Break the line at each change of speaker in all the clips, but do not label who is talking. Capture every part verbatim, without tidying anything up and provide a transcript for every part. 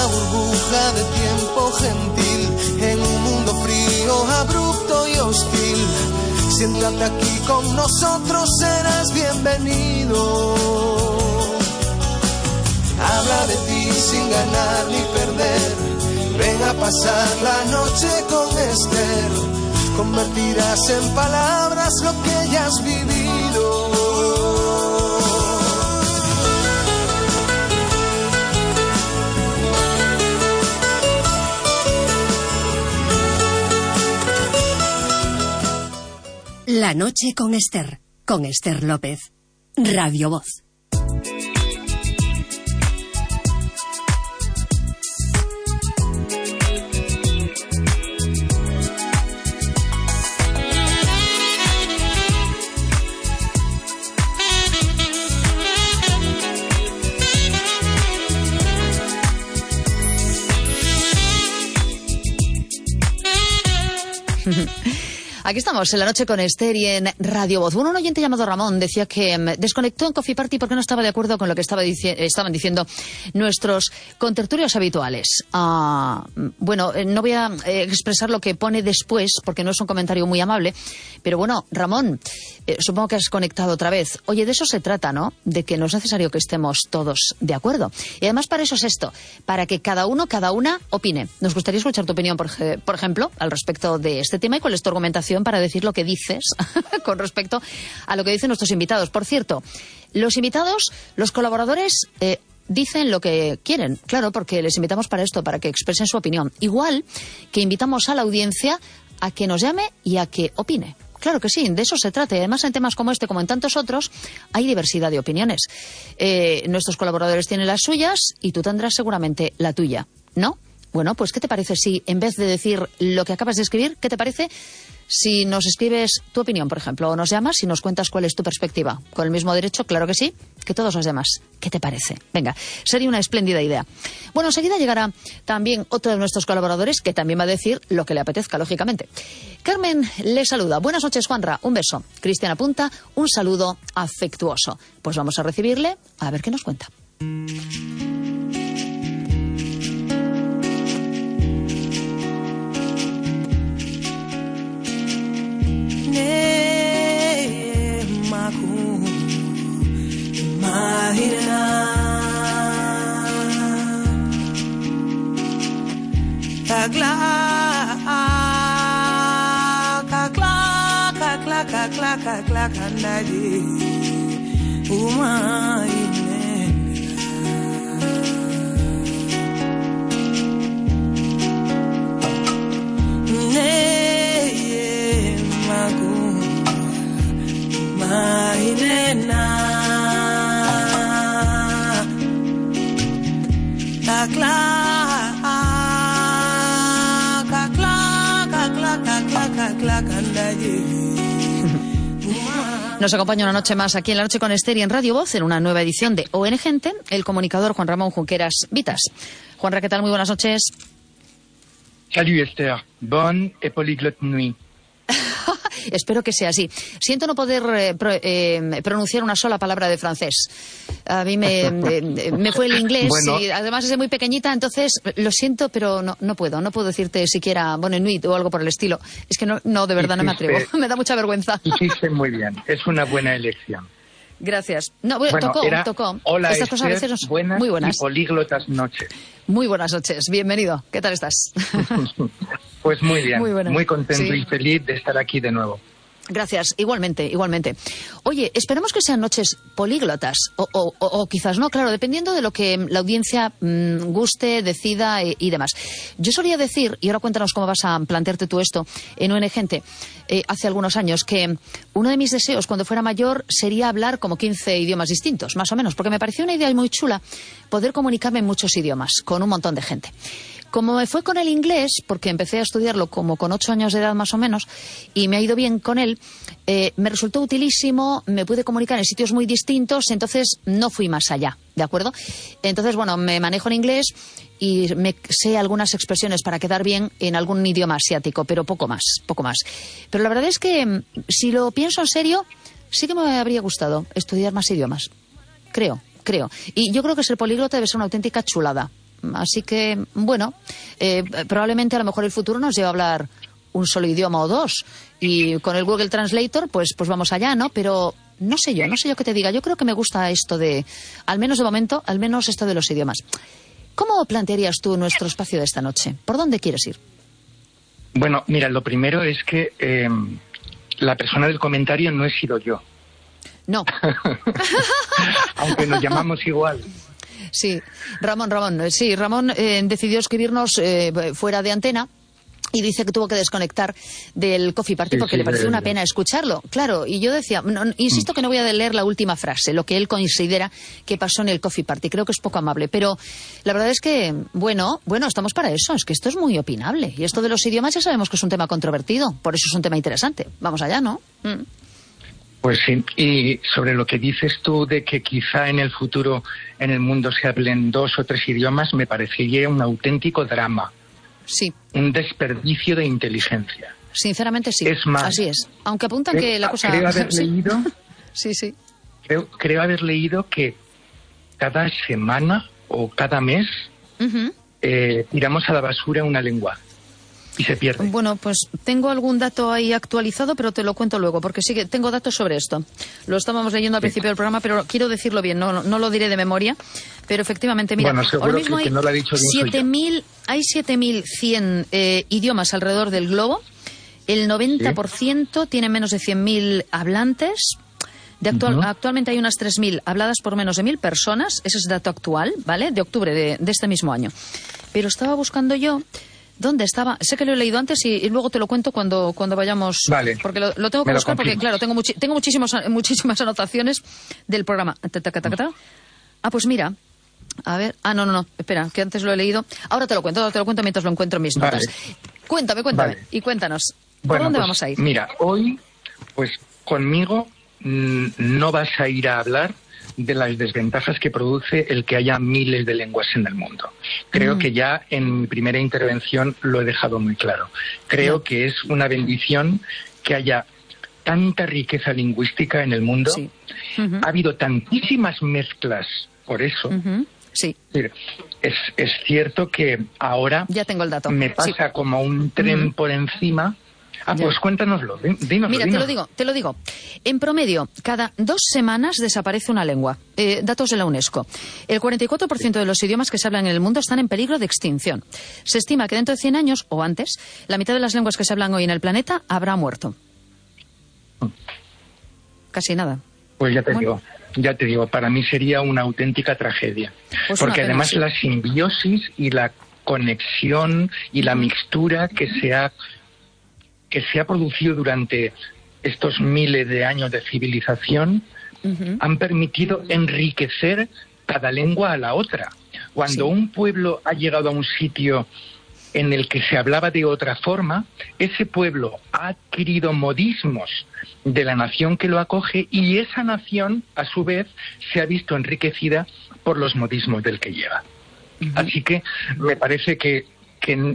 burbuja de tiempo gentil, en un mundo frío, abrupto y hostil. Siéntate aquí con nosotros, serás bienvenido. Habla de ti sin ganar ni perder. Ven a pasar la noche con Esther. Convertirás en palabras lo que ya has vivido.
La noche con Esther, con Esther López. Radio Voz.
Aquí estamos, en La Noche con Esther y en Radio Voz. Bueno, un oyente llamado Ramón decía que um, desconectó en Coffee Party porque no estaba de acuerdo con lo que estaba dici- estaban diciendo nuestros contertulios habituales. Uh, bueno, eh, no voy a eh, expresar lo que pone después porque no es un comentario muy amable, pero bueno, Ramón, eh, supongo que has conectado otra vez. Oye, de eso se trata, ¿no? De que no es necesario que estemos todos de acuerdo. Y además para eso es esto, para que cada uno, cada una opine. Nos gustaría escuchar tu opinión, por, por ejemplo, al respecto de este tema y cuál es tu argumentación para decir lo que dices con respecto a lo que dicen nuestros invitados. Por cierto, los invitados, los colaboradores, eh, dicen lo que quieren, claro, porque les invitamos para esto, para que expresen su opinión. Igual que invitamos a la audiencia a que nos llame y a que opine. Claro que sí, de eso se trata. Y además en temas como este, como en tantos otros, hay diversidad de opiniones. Eh, nuestros colaboradores tienen las suyas y tú tendrás seguramente la tuya, ¿no? Bueno, pues ¿qué te parece si en vez de decir lo que acabas de escribir, qué te parece si nos escribes tu opinión, por ejemplo, o nos llamas y nos cuentas cuál es tu perspectiva? Con el mismo derecho, claro que sí, que todos los demás. ¿Qué te parece? Venga, sería una espléndida idea. Bueno, enseguida llegará también otro de nuestros colaboradores que también va a decir lo que le apetezca, lógicamente. Carmen le saluda. Buenas noches, Juanra. Un beso. Cristian apunta, un saludo afectuoso. Pues vamos a recibirle a ver qué nos cuenta. Nos acompaña una noche más aquí en La Noche con Esther y en Radio Voz en una nueva edición de O N Gente, el comunicador Juan Ramón Junqueras Vitas. Juanra, ¿qué tal? Muy buenas noches.
Salut Esther, bonne et polyglotte nuit.
Espero que sea así. Siento no poder eh, pro, eh, pronunciar una sola palabra de francés. A mí me, eh, me fue el inglés bueno. Y además es muy pequeñita, entonces lo siento, pero no, no puedo. No puedo decirte siquiera bonne nuit o algo por el estilo. Es que no, no de verdad
hiciste,
no me atrevo. Me da mucha vergüenza.
Hiciste muy bien. Es una buena elección.
Gracias. No, bueno, tocó,
era,
tocó.
Hola,
Estas
Esther,
cosas a veces nos...
buenas
muy buenas.
Y políglotas noches.
Muy buenas noches. Bienvenido. ¿Qué tal estás?
Pues muy bien.
Muy,
muy contento
sí.
y feliz de estar aquí de nuevo.
Gracias, igualmente, igualmente. Oye, esperemos que sean noches políglotas, o, o, o, o quizás no, claro, dependiendo de lo que la audiencia mmm, guste, decida y, y demás. Yo solía decir, y ahora cuéntanos cómo vas a plantearte tú esto en O N Gente, eh, hace algunos años, que uno de mis deseos cuando fuera mayor sería hablar como quince idiomas distintos, más o menos, porque me pareció una idea muy chula poder comunicarme en muchos idiomas, con un montón de gente. Como me fue con el inglés, porque empecé a estudiarlo como con ocho años de edad más o menos, y me ha ido bien con él, eh, me resultó utilísimo, me pude comunicar en sitios muy distintos, entonces no fui más allá, ¿de acuerdo? Entonces, bueno, me manejo en inglés y me sé algunas expresiones para quedar bien en algún idioma asiático, pero poco más, poco más. Pero la verdad es que, si lo pienso en serio, sí que me habría gustado estudiar más idiomas. Creo, creo. Y yo creo que ser políglota debe ser una auténtica chulada. Así que, bueno, eh, probablemente a lo mejor el futuro nos lleva a hablar un solo idioma o dos. Y con el Google Translator, pues, pues vamos allá, ¿no? Pero no sé yo, no sé yo qué te diga. Yo creo que me gusta esto de, al menos de momento, al menos esto de los idiomas. ¿Cómo plantearías tú nuestro espacio de esta noche? ¿Por dónde quieres ir?
Bueno, mira, lo primero es que eh, la persona del comentario no he sido yo.
No.
Aunque nos llamamos igual.
Sí, Ramón, Ramón, sí, Ramón eh, decidió escribirnos eh, fuera de antena y dice que tuvo que desconectar del Coffee Party porque sí, sí, le pareció una pena escucharlo. Claro, y yo decía, no, insisto que no voy a leer la última frase, lo que él considera que pasó en el Coffee Party. Creo que es poco amable, pero la verdad es que, bueno, bueno, estamos para eso. Es que esto es muy opinable. Y esto de los idiomas ya sabemos que es un tema controvertido. Por eso es un tema interesante. Vamos allá, ¿no? Mm.
Pues sí, y sobre lo que dices tú de que quizá en el futuro en el mundo se hablen dos o tres idiomas, me parecería un auténtico drama.
Sí.
Un desperdicio de inteligencia.
Sinceramente sí,
es más,
así es. Aunque apuntan
creo,
que la cosa...
Creo haber
sí.
leído...
sí, sí.
Creo, creo haber leído que cada semana o cada mes uh-huh. eh, tiramos a la basura una lengua. Y se pierde.
Bueno, pues tengo algún dato ahí actualizado, pero te lo cuento luego, porque sí que tengo datos sobre esto. Lo estábamos leyendo al sí. principio del programa, pero quiero decirlo bien, no, no, no lo diré de memoria, pero efectivamente, mira,
bueno,
ahora mismo
que,
hay,
que no
siete mil, hay siete mil cien eh, idiomas alrededor del globo, el noventa por ciento ¿sí? tiene menos de cien mil hablantes. De actual, uh-huh. Actualmente hay unas tres mil habladas por menos de mil personas, ese es el dato actual, ¿vale? De octubre de, de este mismo año. Pero estaba buscando yo... ¿Dónde estaba? Sé que lo he leído antes y, y luego te lo cuento cuando, cuando vayamos.
Vale.
Porque lo, lo tengo que
Me
buscar porque, claro, tengo, muchi- tengo muchísimos, muchísimas anotaciones del programa. Ah, pues mira. A ver. Ah, no, no, no. Espera, que antes lo he leído. Ahora te lo cuento, ahora te lo cuento mientras lo encuentro en mis notas. Vale. Cuéntame, cuéntame. Vale. Y cuéntanos. ¿Por
bueno,
dónde
pues,
vamos a ir?
Mira, hoy, pues conmigo mmm, no vas a ir a hablar de las desventajas que produce el que haya miles de lenguas en el mundo. Creo mm. que ya en mi primera intervención lo he dejado muy claro. Creo mm. que es una bendición que haya tanta riqueza lingüística en el mundo.
Sí. Uh-huh.
Ha habido tantísimas mezclas por eso.
Uh-huh. Sí.
Es, es cierto que ahora
ya tengo el dato.
me pasa sí. como un tren uh-huh. por encima. Ah, ya. Pues cuéntanoslo, dínoslo.
Mira,
dínoslo.
te lo digo, te lo digo. En promedio, cada dos semanas desaparece una lengua. Eh, datos de la UNESCO. El cuarenta y cuatro por ciento de los idiomas que se hablan en el mundo están en peligro de extinción. Se estima que dentro de cien años, o antes, la mitad de las lenguas que se hablan hoy en el planeta habrá muerto. Casi nada.
Pues ya te
bueno.
digo, ya te digo, para mí sería una auténtica tragedia.
Pues
porque
pena,
además
sí.
la simbiosis y la conexión y la mixtura que se ha... que se ha producido durante estos miles de años de civilización uh-huh. han permitido enriquecer cada lengua a la otra. Cuando sí. un pueblo ha llegado a un sitio en el que se hablaba de otra forma, ese pueblo ha adquirido modismos de la nación que lo acoge y esa nación, a su vez, se ha visto enriquecida por los modismos del que llega. Uh-huh. Así que me parece que, que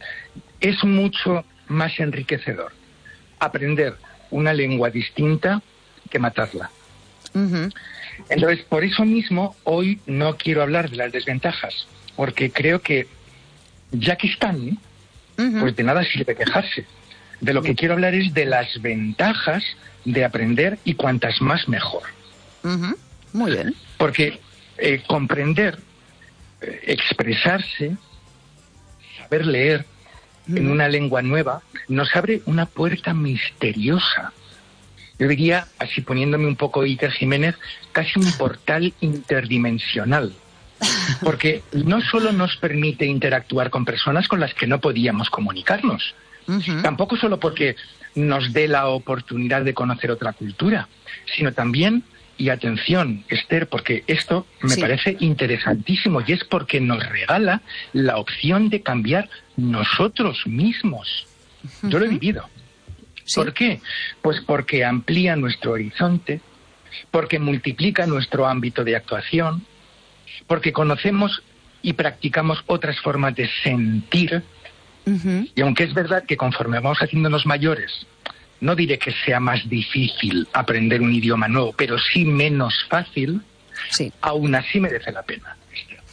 es mucho más enriquecedor aprender una lengua distinta que matarla.
Uh-huh.
Entonces, por eso mismo, hoy no quiero hablar de las desventajas, porque creo que ya que están, uh-huh. pues de nada sirve quejarse. De lo que quiero hablar es de las ventajas de aprender y cuantas más mejor.
Uh-huh. Muy bien.
Porque eh, comprender, eh, expresarse, saber leer, en una lengua nueva, nos abre una puerta misteriosa. Yo diría, así poniéndome un poco Iker Jiménez, casi un portal interdimensional. Porque no solo nos permite interactuar con personas con las que no podíamos comunicarnos, uh-huh. tampoco solo porque nos dé la oportunidad de conocer otra cultura, sino también, y atención, Esther, porque esto me sí. parece interesantísimo, y es porque nos regala la opción de cambiar nosotros mismos. Uh-huh. Yo lo he vivido. ¿Sí? ¿Por qué? Pues porque amplía nuestro horizonte, porque multiplica nuestro ámbito de actuación, porque conocemos y practicamos otras formas de sentir, uh-huh. y aunque es verdad que conforme vamos haciéndonos mayores, no diré que sea más difícil aprender un idioma nuevo, pero sí menos fácil,
sí.
aún así merece la pena.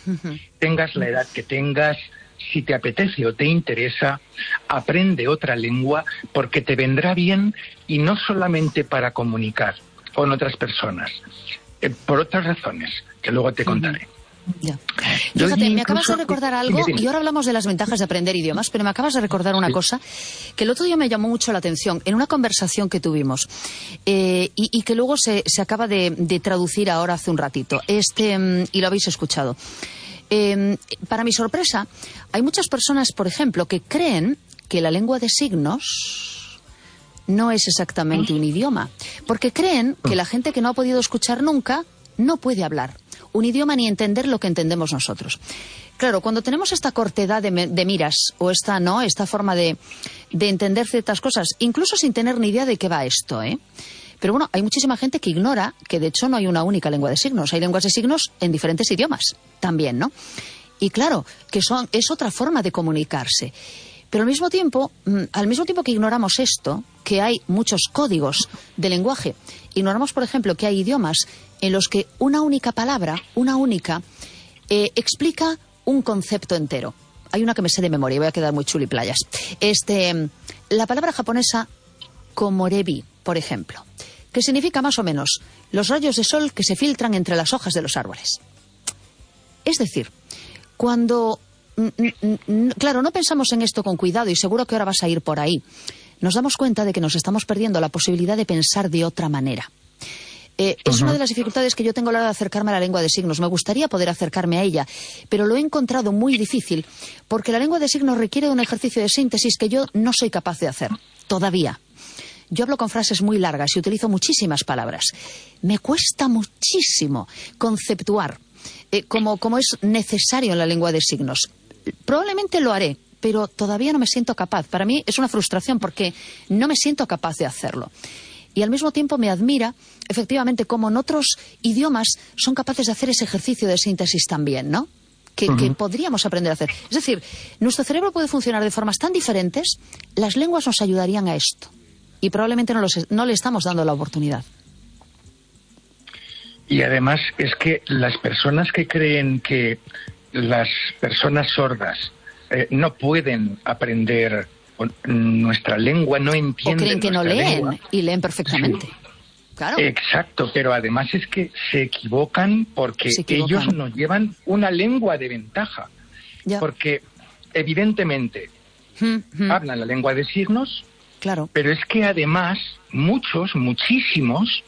Uh-huh. Tengas la edad que tengas, si te apetece o te interesa, aprende otra lengua porque te vendrá bien, y no solamente para comunicar con otras personas, eh, por otras razones que luego te contaré. Uh-huh.
Ya. Fíjate, me acabas de recordar algo, y ahora hablamos de las ventajas de aprender idiomas, pero me acabas de recordar una sí. cosa que el otro día me llamó mucho la atención en una conversación que tuvimos, eh, y, y que luego se, se acaba de, de traducir ahora hace un ratito, este, y lo habéis escuchado. Eh, para mi sorpresa, hay muchas personas, por ejemplo, que creen que la lengua de signos no es exactamente un idioma, porque creen que la gente que no ha podido escuchar nunca no puede hablar un idioma ni entender lo que entendemos nosotros. Claro, cuando tenemos esta cortedad de, de miras, o esta, ¿no?, esta forma de, de entender ciertas cosas, incluso sin tener ni idea de qué va esto, ¿eh? Pero bueno, hay muchísima gente que ignora que de hecho no hay una única lengua de signos. Hay lenguas de signos en diferentes idiomas también, ¿no? Y claro, que son, es otra forma de comunicarse. Pero al mismo tiempo, al mismo tiempo que ignoramos esto, que hay muchos códigos de lenguaje, ignoramos, por ejemplo, que hay idiomas en los que una única palabra, una única, eh, explica un concepto entero. Hay una que me sé de memoria y voy a quedar muy chuliplayas. Este, la palabra japonesa komorebi, por ejemplo, que significa más o menos los rayos de sol que se filtran entre las hojas de los árboles. Es decir, cuando, claro, no pensamos en esto con cuidado, y seguro que ahora vas a ir por ahí, nos damos cuenta de que nos estamos perdiendo la posibilidad de pensar de otra manera. Eh, uh-huh. Es una de las dificultades que yo tengo a la hora de acercarme a la lengua de signos. Me gustaría poder acercarme a ella, pero lo he encontrado muy difícil, porque la lengua de signos requiere un ejercicio de síntesis que yo no soy capaz de hacer, todavía. Yo hablo con frases muy largas y utilizo muchísimas palabras. Me cuesta muchísimo conceptuar eh, como, como es necesario en la lengua de signos. Probablemente lo haré, pero todavía no me siento capaz. Para mí es una frustración porque no me siento capaz de hacerlo. Y al mismo tiempo me admira, efectivamente, cómo en otros idiomas son capaces de hacer ese ejercicio de síntesis también, ¿no? Que, uh-huh. que podríamos aprender a hacer. Es decir, nuestro cerebro puede funcionar de formas tan diferentes, las lenguas nos ayudarían a esto. Y probablemente no, los, no le estamos dando la oportunidad.
Y además es que las personas que creen que las personas sordas eh, no pueden aprender nuestra lengua, no entienden.
O creen que no leen
lengua.
Y leen perfectamente. Sí. Claro.
Exacto, pero además es que se equivocan porque se equivocan. Ellos nos llevan una lengua de ventaja. Ya. Porque evidentemente hmm, hmm. hablan la lengua de signos,
claro.
Pero es que además muchos, muchísimos,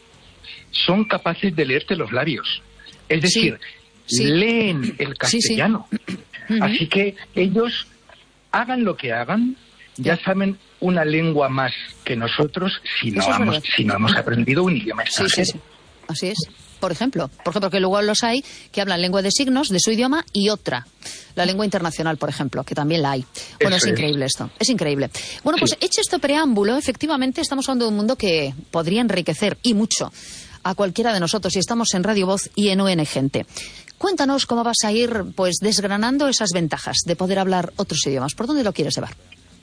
son capaces de leerte los labios. Es decir, sí. Sí. leen el castellano. Sí, sí. Uh-huh. Así que ellos, hagan lo que hagan, ya saben una lengua más que nosotros si no, hemos, si no hemos aprendido un idioma extranjero.
Sí, sí, sí. Así es. Por ejemplo, por ejemplo, que luego los hay que hablan lengua de signos de su idioma y otra, la lengua internacional, por ejemplo, que también la hay. Bueno, Eso es increíble es. esto, es increíble. Bueno, pues sí. Hecho este preámbulo, efectivamente estamos hablando de un mundo que podría enriquecer, y mucho, a cualquiera de nosotros, y estamos en Radio Voz y en U N Gente. Cuéntanos cómo vas a ir, pues, desgranando esas ventajas de poder hablar otros idiomas. ¿Por dónde lo quieres llevar?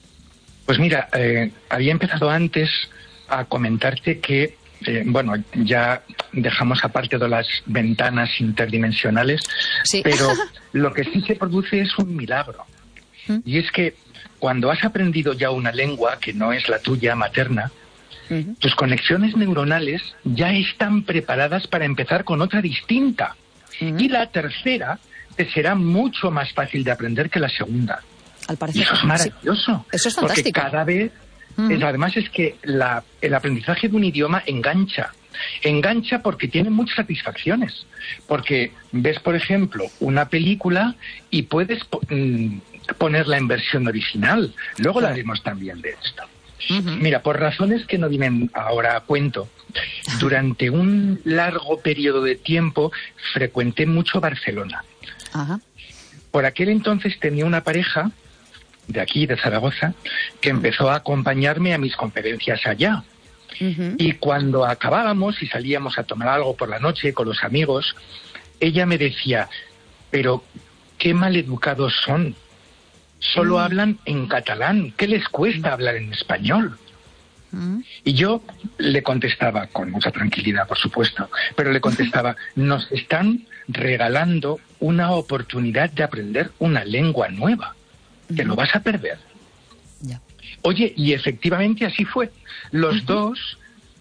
Pues mira, eh, había empezado antes a comentarte que, eh, bueno, ya dejamos aparte de las ventanas interdimensionales, sí. Pero lo que sí se produce es un milagro. ¿Mm? Y es que cuando has aprendido ya una lengua que no es la tuya materna, uh-huh. tus conexiones neuronales ya están preparadas para empezar con otra distinta. Uh-huh. Y la tercera te será mucho más fácil de aprender que la segunda.
Al parecer,
y eso es maravilloso.
Sí. Eso es fantástico.
Porque cada vez, mm. es, además es que la, el aprendizaje de un idioma engancha. Engancha porque tiene muchas satisfacciones. Porque ves, por ejemplo, una película y puedes po- ponerla en versión original. Luego claro. hablaremos también de esto. Uh-huh. Mira, por razones que no vienen ahora a cuento, durante un largo periodo de tiempo frecuenté mucho Barcelona. Uh-huh. Por aquel entonces tenía una pareja de aquí, de Zaragoza, que empezó a acompañarme a mis conferencias allá. Uh-huh. Y cuando acabábamos y salíamos a tomar algo por la noche con los amigos, ella me decía, pero qué maleducados son. Solo uh-huh. hablan en catalán. ¿Qué les cuesta hablar en español?
Mm.
Y yo le contestaba, con mucha tranquilidad, por supuesto, pero le contestaba, nos están regalando una oportunidad de aprender una lengua nueva. Te lo vas a perder.
Ya.
Oye, y efectivamente así fue. Los uh-huh. dos,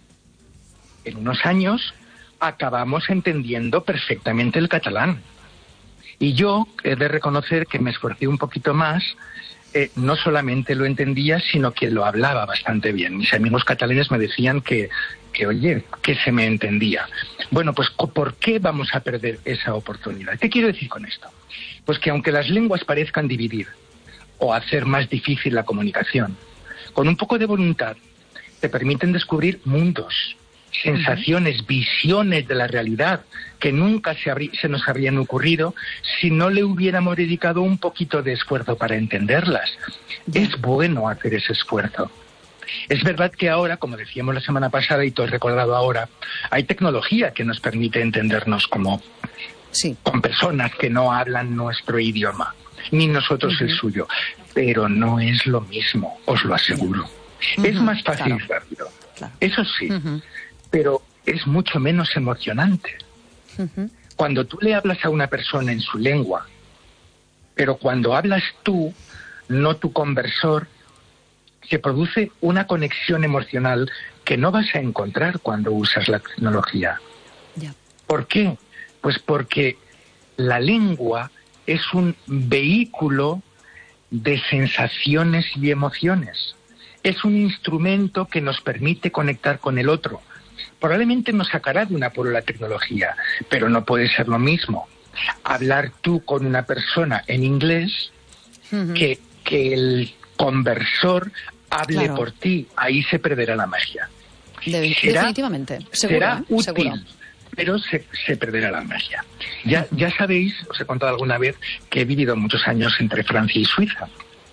en unos años, acabamos entendiendo perfectamente el catalán. Y yo he de reconocer que me esforcé un poquito más. Eh, no solamente lo entendía, sino que lo hablaba bastante bien. Mis amigos catalanes me decían que, que, oye, que se me entendía. Bueno, pues ¿por qué vamos a perder esa oportunidad? ¿Qué quiero decir con esto? Pues que aunque las lenguas parezcan dividir o hacer más difícil la comunicación, con un poco de voluntad te permiten descubrir mundos, sensaciones, uh-huh. visiones de la realidad que nunca se, habrí, se nos habrían ocurrido si no le hubiéramos dedicado un poquito de esfuerzo para entenderlas. Yeah. Es bueno hacer ese esfuerzo. Es verdad que ahora, como decíamos la semana pasada y tú has recordado ahora, hay tecnología que nos permite entendernos como
sí.
con personas que no hablan nuestro idioma, ni nosotros uh-huh. el suyo, pero no es lo mismo, os lo aseguro. Yeah. Uh-huh. Es más fácil y claro. rápido, claro. eso sí. Uh-huh. Pero es mucho menos emocionante. Uh-huh. Cuando tú le hablas a una persona en su lengua, pero cuando hablas tú, no tu conversor, se produce una conexión emocional que no vas a encontrar cuando usas la tecnología.
Yeah.
¿Por qué? Pues porque la lengua es un vehículo de sensaciones y emociones. Es un instrumento que nos permite conectar con el otro. Probablemente nos sacará de un apuro la tecnología, pero no puede ser lo mismo hablar tú con una persona en inglés uh-huh. que, que el conversor hable claro. por ti. Ahí se perderá la magia.
De, será, definitivamente. Seguro,
será
¿eh?
útil,
Seguro.
pero se, se perderá la magia. Ya, uh-huh. ya sabéis, os he contado alguna vez, que he vivido muchos años entre Francia y Suiza.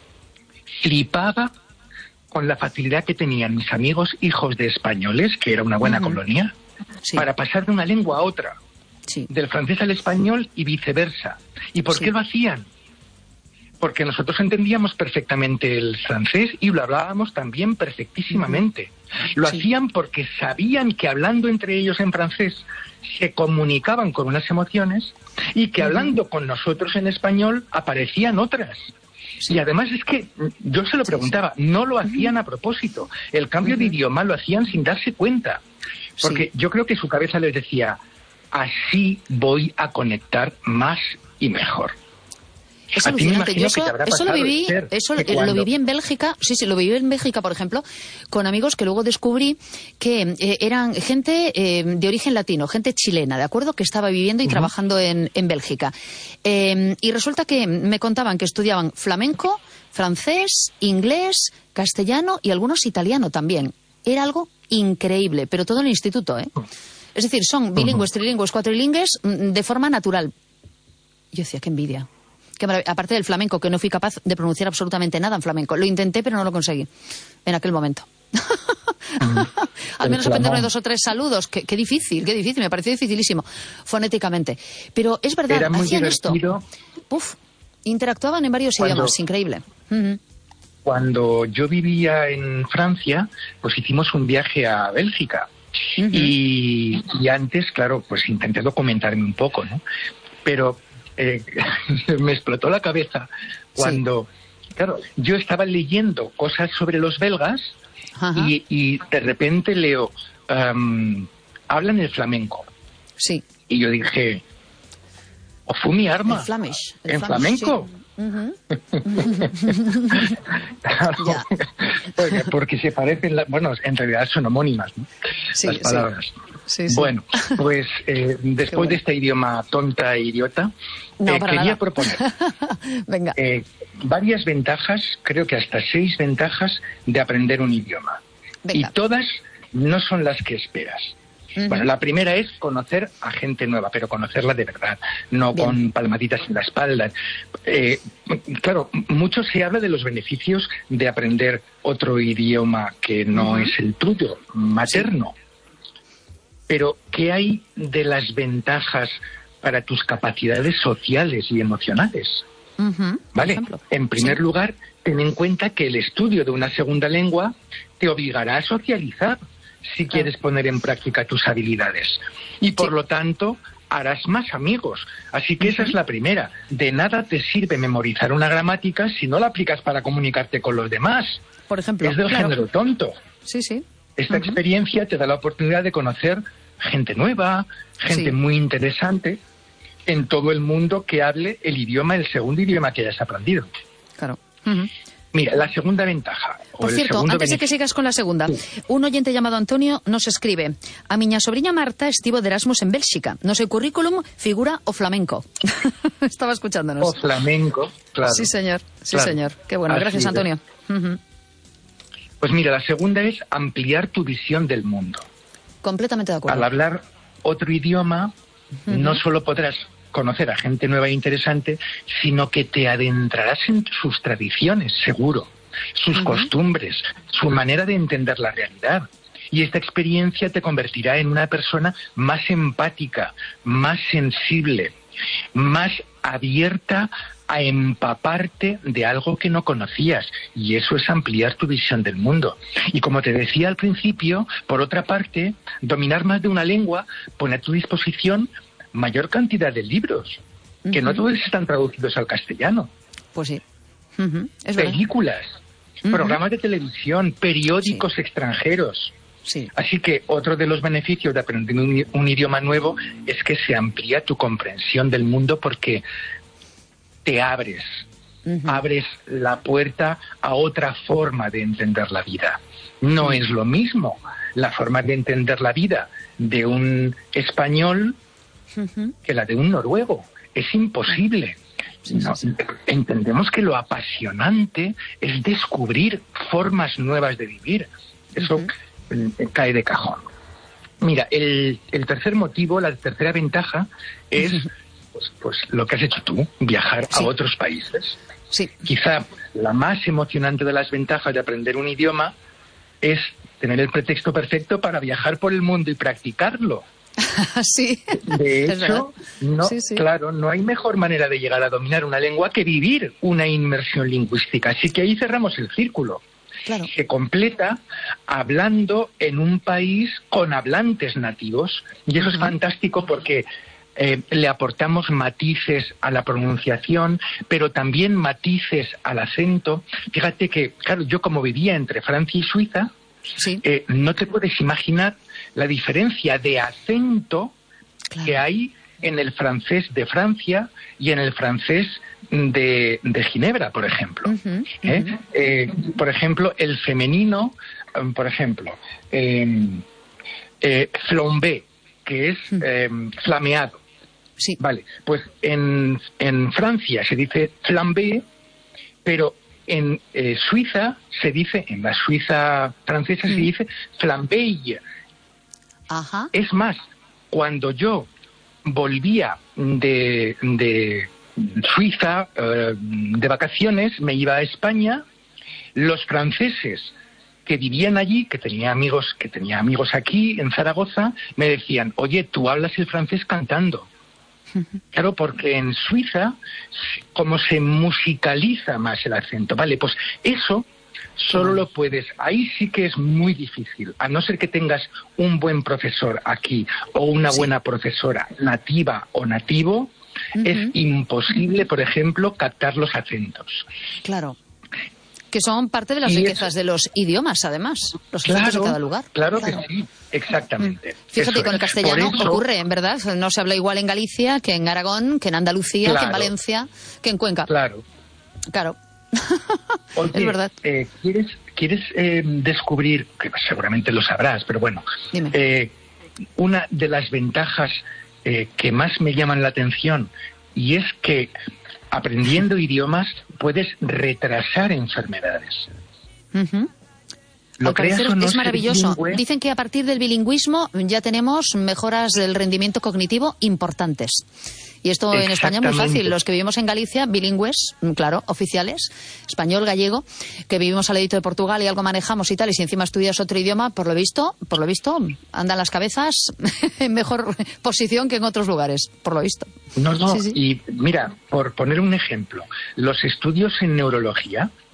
Flipaba con la facilidad que tenían mis amigos hijos de españoles, que era una buena uh-huh. colonia, sí. para pasar de una lengua a otra,
sí.
del francés al español y viceversa. ¿Y por sí. qué lo hacían? Porque nosotros entendíamos perfectamente el francés y lo hablábamos también perfectísimamente. Uh-huh. Lo sí. hacían porque sabían que hablando entre ellos en francés se comunicaban con unas emociones y que uh-huh. hablando con nosotros en español aparecían otras. Sí. Y además es que yo se lo preguntaba, no lo hacían a propósito. El cambio uh-huh. de idioma lo hacían sin darse cuenta. Porque sí. yo creo que su cabeza les decía, así voy a conectar más y mejor.
Es alucinante. Yo eso, eso lo viví, eso lo viví en Bélgica, sí, sí, lo viví en Bélgica, por ejemplo, con amigos que luego descubrí que eh, eran gente eh, de origen latino, gente chilena, ¿de acuerdo? Que estaba viviendo y uh-huh. trabajando en, en Bélgica. Eh, y resulta que me contaban que estudiaban flamenco, francés, inglés, castellano y algunos italiano también. Era algo increíble, pero todo en el instituto, ¿eh? Es decir, son bilingües, uh-huh. trilingües, cuatrilingües de forma natural. Yo decía, qué envidia. Que aparte del flamenco, que no fui capaz de pronunciar absolutamente nada en flamenco. Lo intenté, pero no lo conseguí en aquel momento. Mm. Al menos aprenderme dos o tres saludos. Qué, qué difícil, qué difícil. Me pareció dificilísimo, fonéticamente. Pero es verdad,
Era muy
hacían
divertido.
esto. Uf, interactuaban en varios cuando, idiomas, increíble. Uh-huh.
Cuando yo vivía en Francia, pues hicimos un viaje a Bélgica. Uh-huh. y, y antes, claro, pues intenté documentarme un poco, ¿no? Pero... Eh, me explotó la cabeza cuando, sí. claro, yo estaba leyendo cosas sobre los belgas y, y de repente leo, um, hablan el flamenco.
Sí.
Y yo dije, ¿o fue mi arma?
El flamish. El
¿En
flamish,
flamenco?
Sí. Uh-huh.
Claro,
ya.
porque, porque se parecen, la, bueno, en realidad son homónimas, ¿no?
Sí,
las palabras.
Sí. Sí, sí.
Bueno, pues eh, después bueno. de este idioma tonta e idiota,
no,
eh, quería
nada.
proponer
Venga.
Eh, varias ventajas, creo que hasta seis ventajas de aprender un idioma.
Venga.
Y todas no son las que esperas. Uh-huh. Bueno, la primera es conocer a gente nueva, pero conocerla de verdad, no Bien. con palmaditas en la espalda. Eh, claro, mucho se habla de los beneficios de aprender otro idioma que no uh-huh. es el tuyo, materno. Sí. Pero, ¿qué hay de las ventajas para tus capacidades sociales y emocionales?
Uh-huh,
¿Vale? En primer sí. lugar, ten en cuenta que el estudio de una segunda lengua te obligará a socializar si quieres poner en práctica tus habilidades. Y por
Sí.
lo tanto, harás más amigos. Así que esa es la primera. De nada te sirve memorizar una gramática si no la aplicas para comunicarte con los demás.
Por ejemplo.
Es del
claro.
género tonto.
Sí, sí.
Esta
Ujú.
experiencia te da la oportunidad de conocer gente nueva, gente
Sí.
muy interesante en todo el mundo que hable el idioma, el segundo idioma que hayas aprendido.
Claro. Ujú.
Mira, la segunda ventaja. o
Por
el
cierto,
segundo
antes de que
beneficio-
sigas con la segunda, un oyente llamado Antonio nos escribe: a miña sobriña Marta estivo de Erasmus en Bélxica. No sei currículum, figura o flamenco. Estaba escuchándonos.
O flamenco, claro.
Sí, señor. Sí,
Claro.
señor. Qué bueno.
Así
Gracias,
es.
Antonio. Ujú.
Pues mira, la segunda es ampliar tu visión del mundo.
Completamente de acuerdo.
Al hablar otro idioma, no solo podrás conocer a gente nueva e interesante, sino que te adentrarás en sus tradiciones, seguro, sus costumbres, su manera de entender la realidad. Y esta experiencia te convertirá en una persona más empática, más sensible, más abierta a empaparte de algo que no conocías. Y eso es ampliar tu visión del mundo. Y como te decía al principio, por otra parte, dominar más de una lengua pone a tu disposición mayor cantidad de libros, que no todos están traducidos al castellano.
Pues sí. Ujú. Es verdad.
Películas, programas de televisión, periódicos extranjeros.
Sí.
Así que otro de los beneficios de aprender un, un idioma nuevo es que se amplía tu comprensión del mundo porque te abres,
Ujú.
abres la puerta a otra forma de entender la vida. No es lo mismo la forma de entender la vida de un español
Ujú.
que la de un noruego. Es imposible.
Sí,
No,
sí, sí.
Entendemos que lo apasionante es descubrir formas nuevas de vivir. Eso eh, cae de cajón. Mira, el, el tercer motivo, la tercera ventaja es pues, pues lo que has hecho tú, viajar
Sí.
a otros países.
Sí.
Quizá la más emocionante de las ventajas de aprender un idioma es tener el pretexto perfecto para viajar por el mundo y practicarlo.
Sí.
De
Es verdad.
hecho, no,
Sí, sí.
claro, no hay mejor manera de llegar a dominar una lengua que vivir una inmersión lingüística. Así que ahí cerramos el círculo.
Claro.
Se completa hablando en un país con hablantes nativos. Y eso es fantástico porque eh, le aportamos matices a la pronunciación, pero también matices al acento. Fíjate que, claro, yo como vivía entre Francia y Suiza,
Sí.
eh, no te puedes imaginar la diferencia de acento
Claro.
que hay en el francés de Francia y en el francés de, de Ginebra, por ejemplo.
Ujú,
¿Eh?
ujú.
Eh, por ejemplo, el femenino, eh, por ejemplo, eh, eh, flambé, que es eh, flameado.
Sí.
Vale, pues en, en Francia se dice flambé, pero en eh, Suiza se dice, en la Suiza francesa se dice flambéille.
Ajá.
Es más, cuando yo volvía de, de Suiza eh, de vacaciones, me iba a España, los franceses que vivían allí, que tenía amigos, que tenía amigos aquí en Zaragoza, me decían, oye, tú hablas el francés cantando. Claro, porque en Suiza, como se musicaliza más el acento, vale, pues eso solo lo puedes, ahí sí que es muy difícil, a no ser que tengas un buen profesor aquí o una
Sí.
buena profesora nativa o nativo, es imposible, por ejemplo, captar los acentos.
Claro. Que son parte de las
Y
riquezas
eso-
de los idiomas, además. Los acentos de cada lugar.
Claro,
Claro.
que sí, exactamente.
Fíjate,
Eso
con el
es.
castellano
Por eso-
ocurre, en verdad. No se habla igual en Galicia que en Aragón, que en Andalucía, que en
Claro.
Valencia, que en Cuenca.
Claro.
Claro.
Oye,
Es verdad.
eh, ¿quieres, quieres eh, descubrir, que seguramente lo sabrás, pero bueno,
Dime.
eh, una de las ventajas eh, que más me llaman la atención, y es que aprendiendo idiomas puedes retrasar enfermedades.
Ujú.
Lo
Al parecer
creas o no,
es
ser
maravilloso.
bilingüe-
Dicen que a partir del bilingüismo ya tenemos mejoras del rendimiento cognitivo importantes. Y esto en España es muy fácil.
Exactamente.
Los que vivimos en Galicia, bilingües, mm, claro, oficiales, español, gallego, que vivimos al ladito de Portugal y algo manejamos y tal, y si encima estudias otro idioma, por lo visto, por lo visto, andan las cabezas en mejor posición que en otros lugares, por lo visto.
No, no,
Sí, sí.
y mira, por poner un ejemplo, los estudios en neurología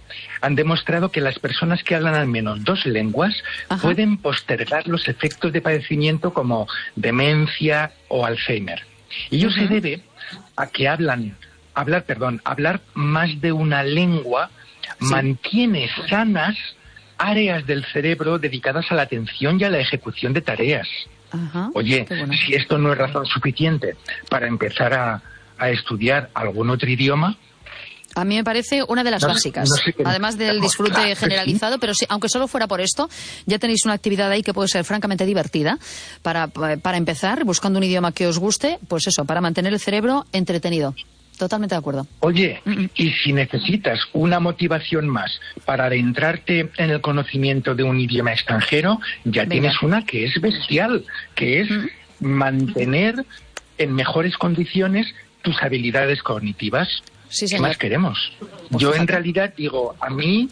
han demostrado que las personas que hablan al menos dos lenguas
Ajá.
pueden postergar los efectos de padecimiento como demencia o Alzheimer. Y ello uh-huh. se debe a que hablan, hablar, perdón, hablar más de una lengua sí. mantiene sanas áreas del cerebro dedicadas a la atención y a la ejecución de tareas.
Ajá,
Oye, bueno. si esto no es razón suficiente para empezar a, a estudiar algún otro idioma...
A mí me parece una de las no, básicas, no sé además del disfrute claro, generalizado, sí. pero si, aunque solo fuera por esto, ya tenéis una actividad ahí que puede ser francamente divertida para, para empezar, buscando un idioma que os guste, pues eso, para mantener el cerebro entretenido. Totalmente de acuerdo.
Oye, mm-mm. y si necesitas una motivación más para adentrarte en el conocimiento de un idioma extranjero, ya Venga. tienes una que es bestial, que es mm. mantener en mejores condiciones tus habilidades cognitivas.
Sí,
¿Qué más queremos? Pues yo fíjate. en realidad digo, a mí,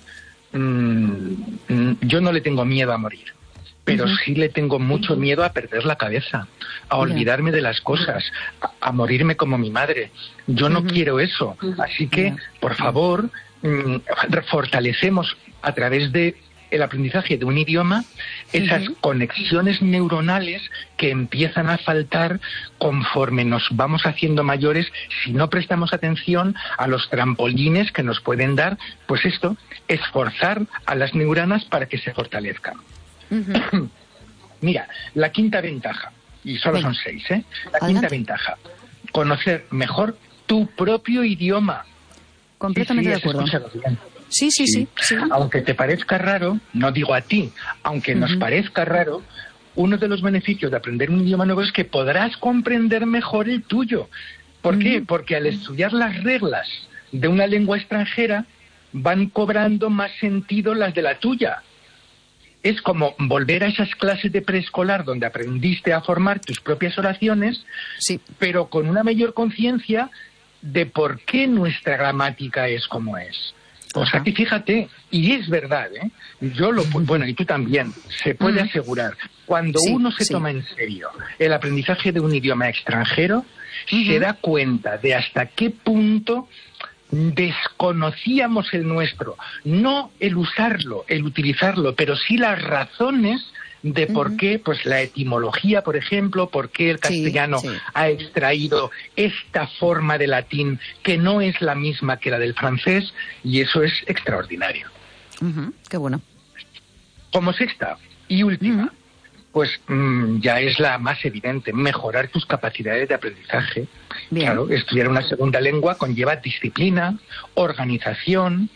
mmm, yo no le tengo miedo a morir, pero uh-huh. sí le tengo mucho miedo a perder la cabeza, a olvidarme de las cosas, a, a morirme como mi madre. Yo no uh-huh. quiero eso. Así que, por favor, mmm, fortalecemos a través de el aprendizaje de un idioma esas uh-huh. conexiones neuronales que empiezan a faltar conforme nos vamos haciendo mayores si no prestamos atención a los trampolines que nos pueden dar, pues esto, esforzar a las neuronas para que se fortalezcan. Uh-huh. Mira, la quinta ventaja, y solo Venga. son seis, ¿eh? La Adelante. quinta ventaja, conocer mejor tu propio idioma.
Completamente
sí, sí,
de acuerdo. Sí, sí, sí, sí, sí.
Aunque te parezca raro, no digo a ti, aunque uh-huh. nos parezca raro, uno de los beneficios de aprender un idioma nuevo es que podrás comprender mejor el tuyo. ¿Por uh-huh. qué? Porque al estudiar las reglas de una lengua extranjera van cobrando más sentido las de la tuya. Es como volver a esas clases de preescolar donde aprendiste a formar tus propias oraciones,
sí.
pero con una mayor conciencia de por qué nuestra gramática es como es. O sea que fíjate, y es verdad, ¿eh? Yo lo, bueno, y tú también, se puede asegurar, cuando sí, uno se sí. toma en serio el aprendizaje de un idioma extranjero, uh-huh. se da cuenta de hasta qué punto desconocíamos el nuestro. No el usarlo, el utilizarlo, pero sí las razones de por uh-huh. qué, pues la etimología, por ejemplo, por qué el castellano sí, sí. ha extraído esta forma de latín que no es la misma que la del francés, y eso es extraordinario.
Uh-huh. Qué bueno.
Como sexta y última, uh-huh. pues mmm, ya es la más evidente, mejorar tus capacidades de aprendizaje. Bien. Claro, estudiar una segunda lengua conlleva disciplina, organización,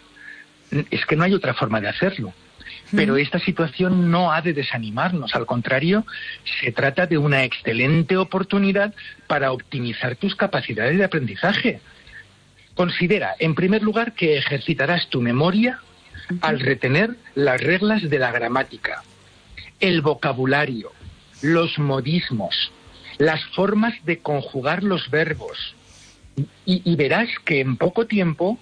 es que no hay otra forma de hacerlo. Pero esta situación no ha de desanimarnos, al contrario, se trata de una excelente oportunidad para optimizar tus capacidades de aprendizaje. Considera, en primer lugar, que ejercitarás tu memoria uh-huh. al retener las reglas de la gramática, el vocabulario, los modismos, las formas de conjugar los verbos. Y, y verás que en poco tiempo,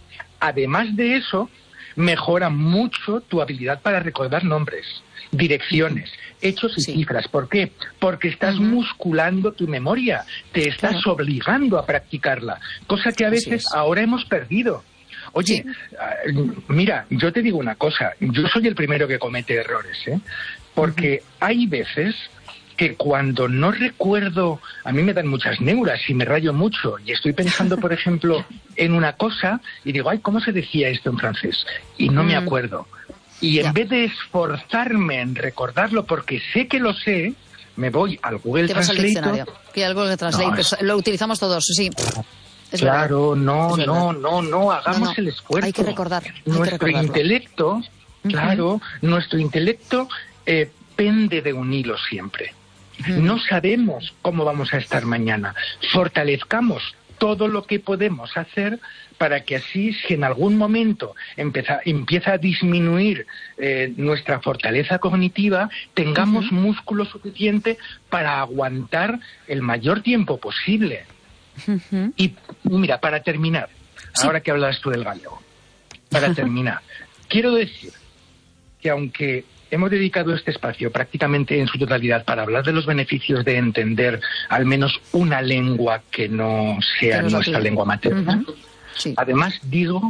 además de eso, mejora mucho tu habilidad para recordar nombres, direcciones, hechos y sí. cifras. ¿Por qué? Porque estás uh-huh. musculando tu memoria, te estás claro. obligando a practicarla, cosa que a veces ahora hemos perdido. Oye, sí. uh, mira, yo te digo una cosa, yo soy el primero que comete errores, ¿eh? Porque uh-huh. hay veces que cuando no recuerdo, a mí me dan muchas neuras y me rayo mucho, y estoy pensando, por ejemplo, en una cosa, y digo, ay, ¿cómo se decía esto en francés? Y no mm. me acuerdo. Y en ya. vez de esforzarme en recordarlo, porque sé que lo sé, me voy al Google
Te vas al
Translate.
diccionario, que al Google Translate, no, es... lo utilizamos todos, sí. Es
claro,
verdad.
no,
es
no, no, no, hagamos no, no. el esfuerzo.
Hay que recordar. Hay
nuestro
que
intelecto,
uh-huh.
claro, nuestro intelecto eh, pende de un hilo siempre. No sabemos cómo vamos a estar mañana. Fortalezcamos todo lo que podemos hacer para que así, si en algún momento empieza, empieza a disminuir eh, nuestra fortaleza cognitiva, tengamos uh-huh. músculo suficiente para aguantar el mayor tiempo posible. Uh-huh. Y mira, para terminar, sí. ahora que hablas tú del gallego, para terminar, quiero decir que aunque hemos dedicado este espacio prácticamente en su totalidad para hablar de los beneficios de entender al menos una lengua que no sea nuestra lengua materna. Uh-huh. Sí. Además, digo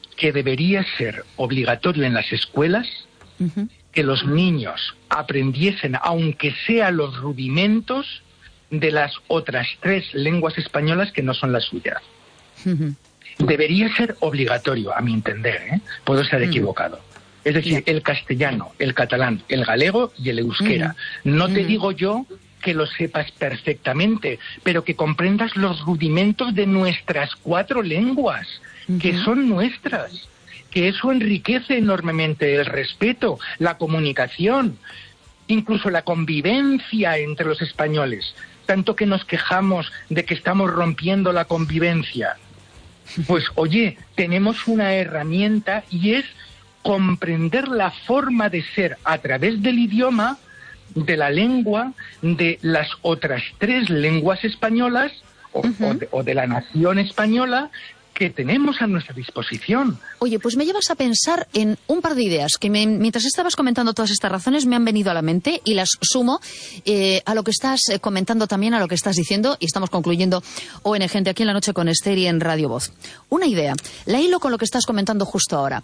que debería ser obligatorio en las escuelas uh-huh. que los niños aprendiesen, aunque sea los rudimentos, de las otras tres lenguas españolas que no son las suyas. Uh-huh. Debería ser obligatorio, a mi entender, ¿eh? Puedo estar uh-huh. equivocado. Es decir, el castellano, el catalán, el galego y el euskera. Uh-huh. No te uh-huh. digo yo que lo sepas perfectamente, pero que comprendas los rudimentos de nuestras cuatro lenguas, uh-huh. que son nuestras, que eso enriquece enormemente el respeto, la comunicación, incluso la convivencia entre los españoles. Tanto que nos quejamos de que estamos rompiendo la convivencia. Pues, oye, tenemos una herramienta y es comprender la forma de ser a través del idioma, de la lengua, de las otras tres lenguas españolas o, uh-huh. o, de, o de la nación española que tenemos a nuestra disposición.
Oye, pues me llevas a pensar en un par de ideas que me, mientras estabas comentando todas estas razones me han venido a la mente y las sumo eh, a lo que estás comentando también, a lo que estás diciendo, y estamos concluyendo O N Gente aquí en La Noche con Esther y en Radio Voz. Una idea, la hilo con lo que estás comentando justo ahora.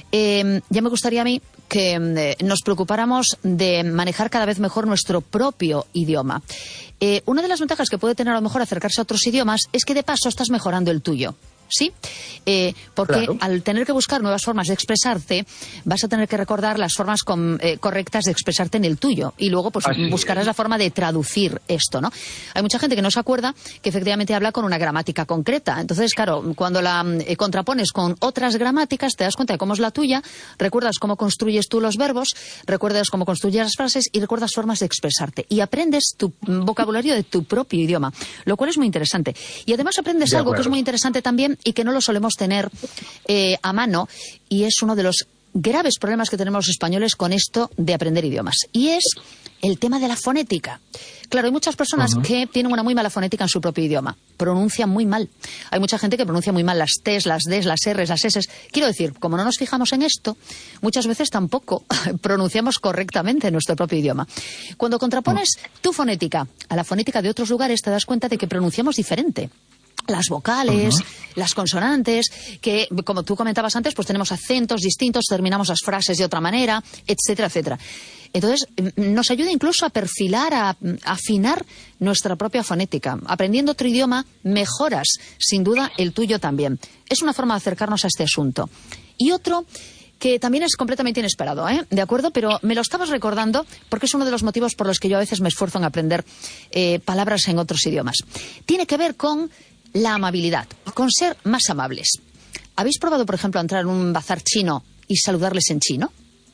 Eh, ya me gustaría a mí que eh, nos preocupáramos de manejar cada vez mejor nuestro propio idioma. Eh, una de las ventajas que puede tener a lo mejor acercarse a otros idiomas es que de paso estás mejorando el tuyo. ¿Sí? Eh, porque claro. al tener que buscar nuevas formas de expresarte, vas a tener que recordar las formas com, eh, correctas de expresarte en el tuyo. Y luego pues Así buscarás es. la forma de traducir esto, ¿no? Hay mucha gente que no se acuerda que efectivamente habla con una gramática concreta. Entonces, claro, cuando la eh, contrapones con otras gramáticas, te das cuenta de cómo es la tuya, recuerdas cómo construyes tú los verbos, recuerdas cómo construyes las frases y recuerdas formas de expresarte. Y aprendes tu vocabulario de tu propio idioma, lo cual es muy interesante. Y además aprendes de algo acuerdo. que es muy interesante también y que no lo solemos tener eh, a mano, y es uno de los graves problemas que tenemos los españoles con esto de aprender idiomas, y es el tema de la fonética. Claro, hay muchas personas uh-huh. que tienen una muy mala fonética en su propio idioma, pronuncian muy mal. Hay mucha gente que pronuncia muy mal las T's, las D's, las R's, las S's. Quiero decir, como no nos fijamos en esto, muchas veces tampoco pronunciamos correctamente nuestro propio idioma. Cuando contrapones uh-huh. tu fonética a la fonética de otros lugares, te das cuenta de que pronunciamos diferente. Las vocales, uh-huh. las consonantes, que como tú comentabas antes, pues tenemos acentos distintos, terminamos las frases de otra manera, etcétera, etcétera. Entonces, nos ayuda incluso a perfilar, a, a afinar nuestra propia fonética. Aprendiendo otro idioma, mejoras, sin duda, el tuyo también. Es una forma de acercarnos a este asunto. Y otro que también es completamente inesperado, ¿eh? ¿De acuerdo? Pero me lo estabas recordando porque es uno de los motivos por los que yo a veces me esfuerzo en aprender eh, palabras en otros idiomas. Tiene que ver con la amabilidad, con ser más amables. ¿Habéis probado, por ejemplo, a entrar en un bazar chino y saludarles en chino?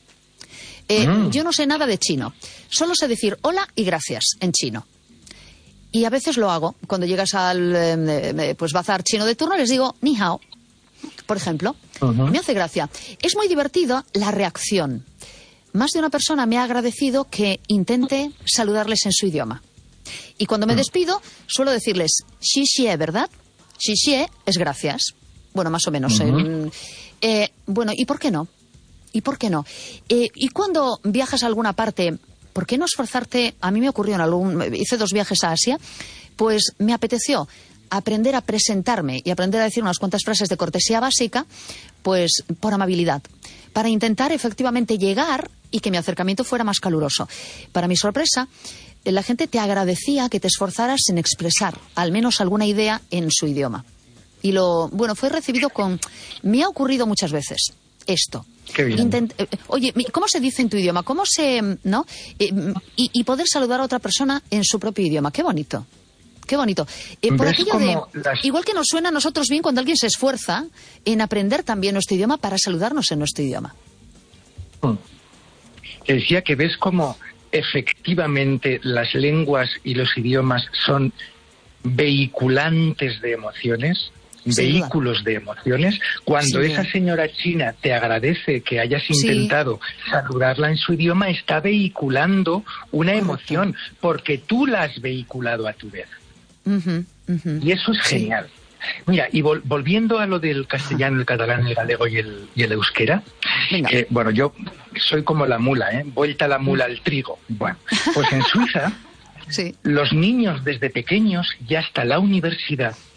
Eh, mm. Yo no sé nada de chino. Solo sé decir hola y gracias en chino. Y a veces lo hago. Cuando llegas al eh, pues bazar chino de turno, les digo ni hao, por ejemplo. Uh-huh. Me hace gracia. Es muy divertido la reacción. Más de una persona me ha agradecido que intente saludarles en su idioma. Y cuando me despido, suelo decirles xi xie, ¿verdad? Xi xie es gracias. Bueno, más o menos. Uh-huh. eh, eh, bueno, ¿y por qué no? ¿Y por qué no? Eh, y cuando viajas a alguna parte, ¿por qué no esforzarte? A mí me ocurrió en algún... Hice dos viajes a Asia, pues me apeteció aprender a presentarme y aprender a decir unas cuantas frases de cortesía básica, pues por amabilidad, para intentar efectivamente llegar y que mi acercamiento fuera más caluroso. Para mi sorpresa, la gente te agradecía que te esforzaras en expresar al menos alguna idea en su idioma. Y lo, bueno, fue recibido con... Me ha ocurrido muchas veces esto.
Qué bien.
Intent, eh, oye, ¿cómo se dice en tu idioma? ¿Cómo se...? ¿No? Eh, y, y poder saludar a otra persona en su propio idioma. Qué bonito. Qué bonito. Eh, por aquello de... Las... Igual que nos suena a nosotros bien cuando alguien se esfuerza en aprender también nuestro idioma para saludarnos en nuestro idioma.
Hmm. Te decía que ves cómo efectivamente las lenguas y los idiomas son vehiculantes de emociones, Sin vehículos duda. de emociones. Cuando Sin esa duda. señora china te agradece que hayas intentado sí. saludarla en su idioma, está vehiculando una Correcto. emoción, porque tú la has vehiculado a tu vez. Uh-huh, uh-huh. Y eso es sí. genial. Mira, y vol- volviendo a lo del castellano, el catalán, el galego y el, y el euskera, eh, bueno, yo soy como la mula, ¿eh? Vuelta la mula al trigo. Bueno, pues en Suiza, sí. los niños desde pequeños y hasta la universidad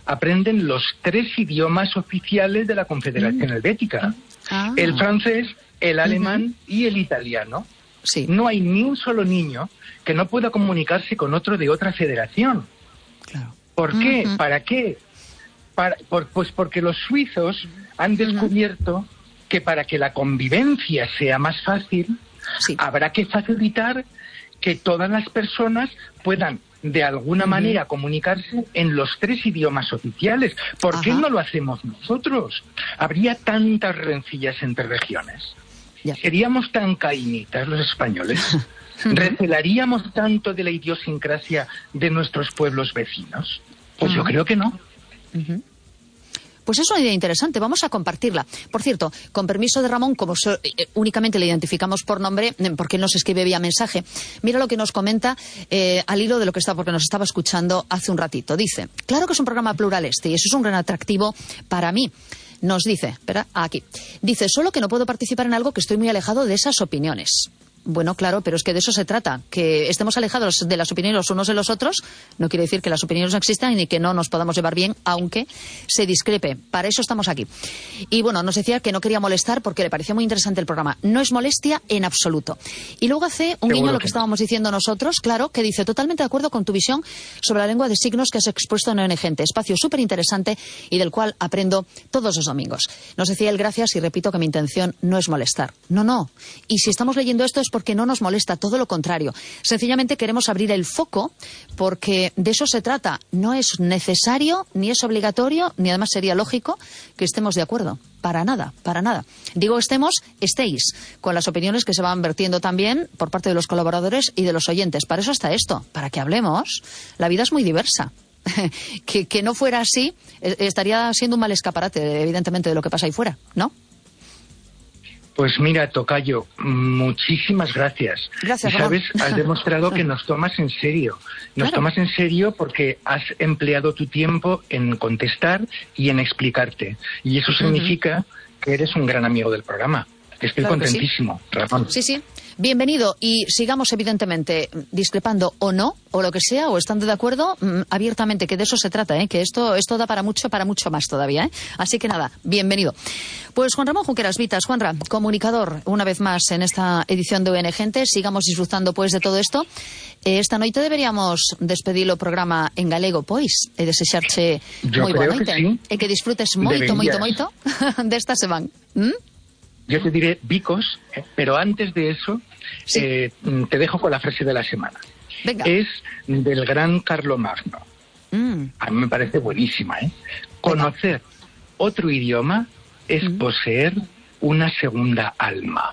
aprenden los tres idiomas oficiales de la Confederación Helvética. Ah. El francés, el alemán uh-huh. y el italiano.
Sí.
No hay ni un solo niño que no pueda comunicarse con otro de otra federación.
Claro.
¿Por qué?
Uh-huh.
¿Para qué? Para, por, pues porque los suizos han descubierto uh-huh. que para que la convivencia sea más fácil, sí. habrá que facilitar que todas las personas puedan de alguna uh-huh. manera comunicarse en los tres idiomas oficiales. ¿Por Ajá. qué no lo hacemos nosotros? Habría tantas rencillas entre regiones. Ya. Seríamos tan caínitas los españoles. ¿Recelaríamos tanto de la idiosincrasia de nuestros pueblos vecinos? Pues uh-huh. yo creo que no.
Uh-huh. Pues es una idea interesante, vamos a compartirla. Por cierto, con permiso de Ramón, como so, eh, únicamente le identificamos por nombre, porque él nos escribe vía mensaje, mira lo que nos comenta eh, al hilo de lo que está, porque nos estaba escuchando hace un ratito. Dice, claro que es un programa plural este, y eso es un gran atractivo para mí. Nos dice, espera, aquí, dice, solo que no puedo participar en algo que estoy muy alejado de esas opiniones. Bueno, claro, pero es que de eso se trata. Que estemos alejados de las opiniones los unos de los otros no quiere decir que las opiniones no existan ni que no nos podamos llevar bien, aunque se discrepe. Para eso estamos aquí. Y bueno, nos decía que no quería molestar porque le parecía muy interesante el programa. No es molestia en absoluto. Y luego hace un guiño a lo que estábamos diciendo nosotros, claro, que dice, totalmente de acuerdo con tu visión sobre la lengua de signos que has expuesto en O N Gente. Espacio súper interesante y del cual aprendo todos los domingos. Nos decía él gracias y repito que mi intención no es molestar. No, no. Y si estamos leyendo esto es porque no nos molesta, todo lo contrario. Sencillamente queremos abrir el foco porque de eso se trata. No es necesario, ni es obligatorio, ni además sería lógico que estemos de acuerdo. Para nada, para nada. Digo estemos, estéis, con las opiniones que se van vertiendo también por parte de los colaboradores y de los oyentes. Para eso está esto, para que hablemos. La vida es muy diversa. que, que no fuera así, estaría siendo un mal escaparate, evidentemente, de lo que pasa ahí fuera, ¿no?
Pues mira, tocayo, muchísimas gracias.
Gracias,
y sabes, has demostrado que nos tomas en serio. Nos claro. tomas en serio porque has empleado tu tiempo en contestar y en explicarte. Y eso significa uh-huh. que eres un gran amigo del programa. Estoy claro contentísimo, sí. Ramón.
Sí, sí. Bienvenido y sigamos evidentemente discrepando o no, o lo que sea, o estando de acuerdo mmm, abiertamente, que de eso se trata, ¿eh? Que esto, esto da para mucho, para mucho más todavía, ¿eh? Así que nada, bienvenido. Pues Juan Ramón Junqueras Vitas, Juanra, comunicador, una vez más en esta edición de O N Gente, sigamos disfrutando pues de todo esto. Eh, esta noite deberíamos despedir o programa en galego, pois, e desexarche moi boa noite,
sí.
e que disfrutes moito, moito, moito desta semana. ¿Mm?
Yo te diré bicos, eh, pero antes de eso sí. eh, te dejo con la frase de la semana.
Venga.
Es del gran Carlomagno.
Mm.
A mí me parece buenísima, ¿eh? Conocer Venga. otro idioma es mm. poseer una segunda alma.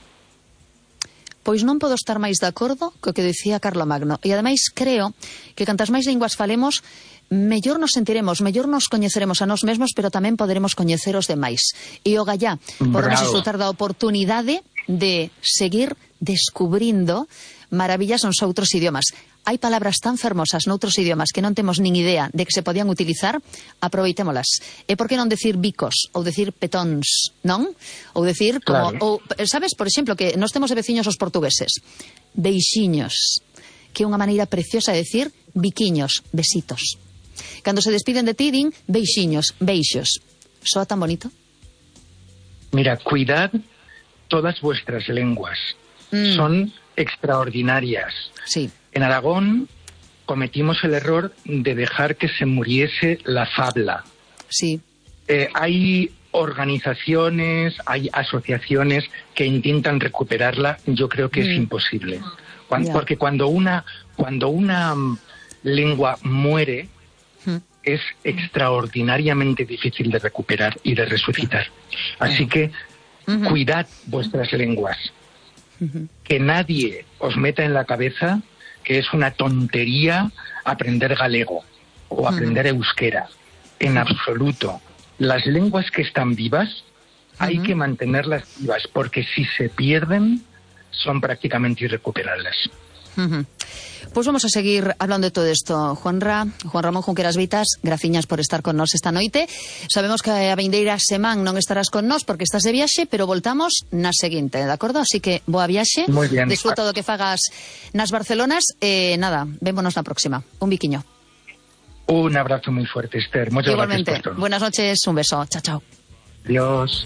Pois non podo estar máis de acordo co que decía Carlomagno. E ademais creo que cantas máis linguas falemos, mellor nos sentiremos, mellor nos coñeceremos a nós mesmos, pero tamén poderemos coñecer os demais. E o gallá, podemos disfrutar da oportunidade de seguir descubrindo maravillas nos outros idiomas. Hai palabras tan fermosas noutros idiomas que non temos nin idea de que se podían utilizar, aproveitémolas. E por que non decir bicos ou decir petóns, non? Ou decir como, claro. ou, sabes, por exemplo, que nós temos de veciños os portugueses, beixiños, que é unha maneira preciosa de decir biquiños, besitos. Cando se despiden de ti, din beixiños, beixos. Soa tan bonito?
Mira, cuidad todas vuestras lenguas. Mm. Son extraordinarias.
Sí.
En Aragón cometimos el error de dejar que se muriese la fabla.
Sí.
Eh, hay organizaciones, hay asociaciones que intentan recuperarla. Yo creo que mm. es imposible. Cuando, yeah. Porque cuando una, cuando una lengua muere, mm. es extraordinariamente difícil de recuperar y de resucitar. Así que mm-hmm. cuidad vuestras lenguas. Mm-hmm. Que nadie os meta en la cabeza que es una tontería aprender galego o aprender uh-huh. euskera. En uh-huh. absoluto. Las lenguas que están vivas uh-huh. hay que mantenerlas vivas, porque si se pierden son prácticamente irrecuperables.
Uh-huh. Pues vamos a seguir hablando de todo esto. Juanra, Juan Ramón Junqueras Vitas, graciñas por estar con nos esta noite. Sabemos que a vindeira semana non estarás con nos porque estás de viaxe, pero voltamos na seguinte, de acordo? Así que boa viaxe.
Muy bien.
Disfruta do que fagas nas Barcelonas e nada, vémonos na próxima. Un biquiño.
Un abrazo muy fuerte, Esther. Muchas
Igualmente.
gracias por todo.
Buenas noches, un beso. Chao, chao.
Adiós.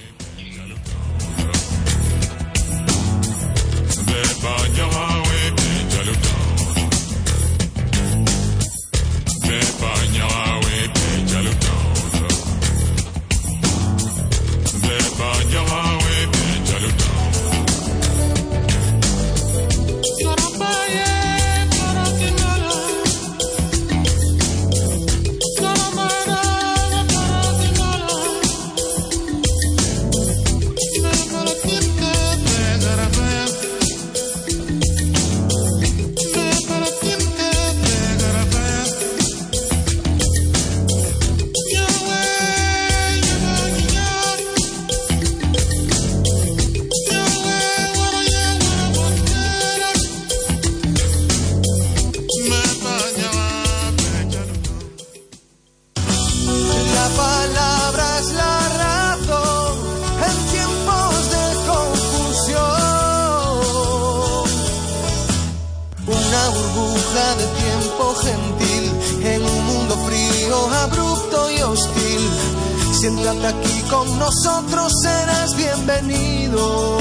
Siéntate aquí con nosotros, serás bienvenido.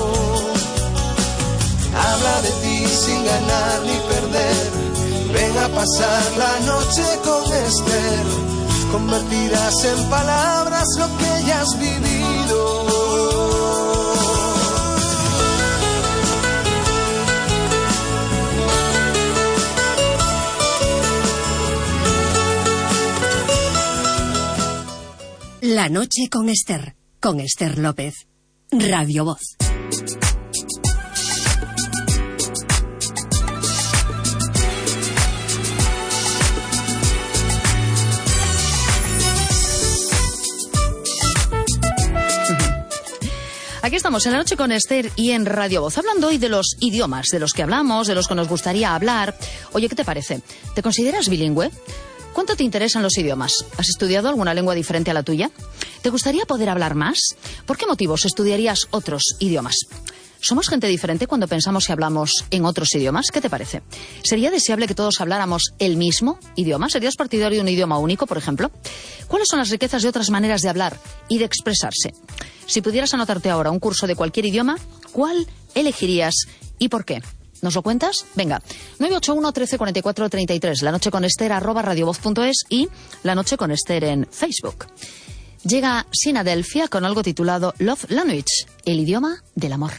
Habla de ti sin ganar ni perder. Ven a pasar la noche con Esther. Convertirás en palabras lo que ya has vivido.
La noche con Esther, con Esther López. Radio Voz.
Aquí estamos en La Noche con Esther y en Radio Voz, hablando hoy de los idiomas, de los que hablamos, de los que nos gustaría hablar. Oye, ¿qué te parece? ¿Te consideras bilingüe? ¿Cuánto te interesan los idiomas? ¿Has estudiado alguna lengua diferente a la tuya? ¿Te gustaría poder hablar más? ¿Por qué motivos estudiarías otros idiomas? ¿Somos gente diferente cuando pensamos y hablamos en otros idiomas? ¿Qué te parece? ¿Sería deseable que todos habláramos el mismo idioma? ¿Serías partidario de un idioma único, por ejemplo? ¿Cuáles son las riquezas de otras maneras de hablar y de expresarse? Si pudieras anotarte ahora un curso de cualquier idioma, ¿cuál elegirías y por qué? ¿Nos lo cuentas? Venga, nueve ocho uno, trece, cuarenta y cuatro, treinta y tres, la noche con Esther, arroba radiovoz punto es y La Noche con Esther en Facebook. Llega Sinadelphia con algo titulado Love Language, el idioma del amor.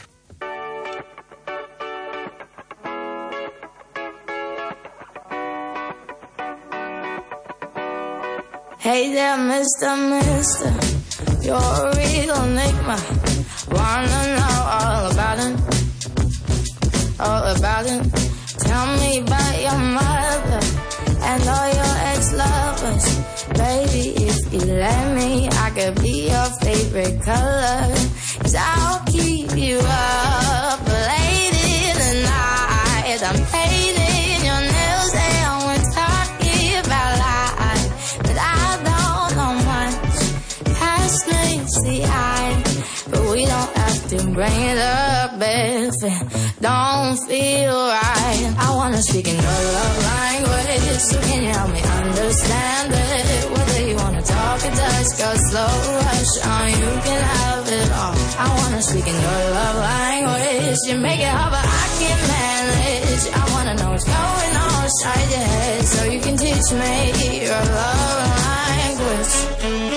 Hey there, mister, mister, you're a real enigma. Wanna know all about it, all about it. Tell me about your mother and all your ex-lovers. Baby, if you let me, I could be your favorite color. 'Cause I'll keep you up late in the night. I'm painting your nails and we're talking about life. But I don't know much past meets the eye. But we don't have to bring it up if it don't feel right. I wanna speak in your love language, so can you help me understand it? Whether you wanna talk or just go slow rush on, you can have it all. I wanna speak in your love language, you make it hard but I can manage. I wanna know what's going on inside your head, so you can teach me your love language.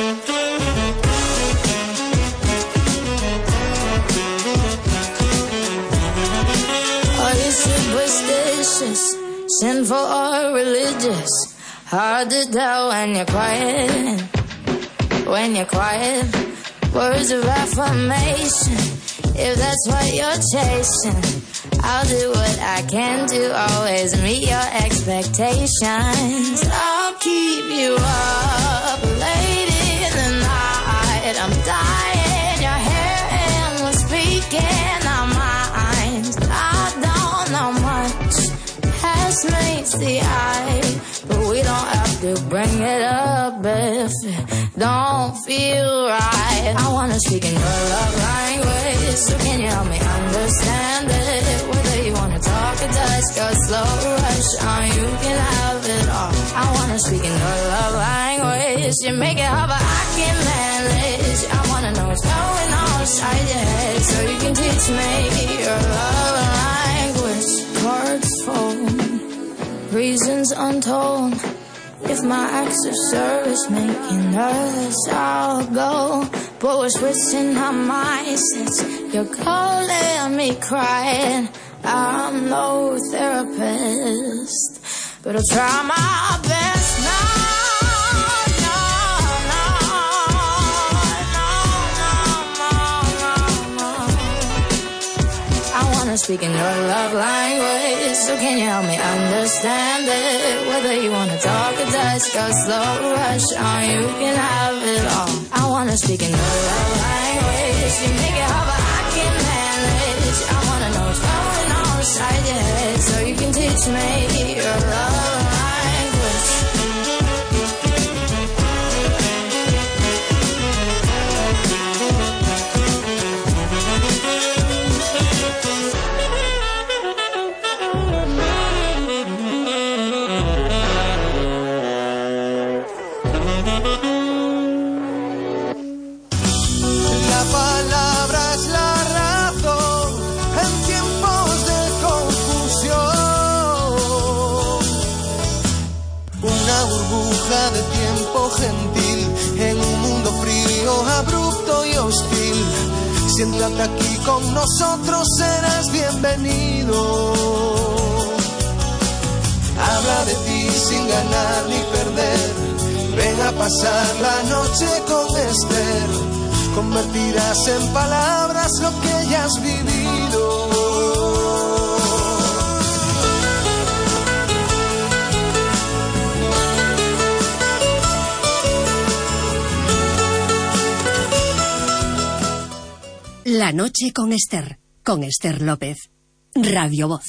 Superstitious, sinful or religious, hard to tell when you're quiet, when you're quiet. Words of affirmation, if that's what you're chasing, I'll do what I can to always meet your expectations. I'll keep you up late in the night. I'm dying, your hair and we're speaking our minds. I don't know much past meets the eye, but we don't have to bring it up if it don't feel right. I wanna speak in your love language, so can you help me understand it? Whether you wanna talk or touch, desk, a slow rush on. You can have it all. I wanna speak in your love language. You make it hard, but I can manage. I wanna know what's going on inside your head, so you can teach me your love language. Cards fold, reasons untold. If my acts of service make you nervous, I'll go. But we're switching our mindsets. You're calling me crying. I'm no therapist, but I'll try my best now. No, no, no, no, no, no, no. I wanna speak in your love language, so can you help me understand it? Whether you wanna talk or touch, go slow rush on. You can have it all. I wanna speak in your love language. You make it hard, but I can manage. I wanna know what's going on inside your head, so you can teach me your love language.
La palabra es la razón en tiempos de confusión. Una burbuja de tiempo gentil en un mundo frío, abrupto y hostil. Siéntate aquí con nosotros, serás bienvenido. Habla de ti sin ganar ni perder. Ven a pasar la noche con Esther. Convertirás en palabras lo que ya has vivido.
La noche con Esther, con Esther López. Radio Voz.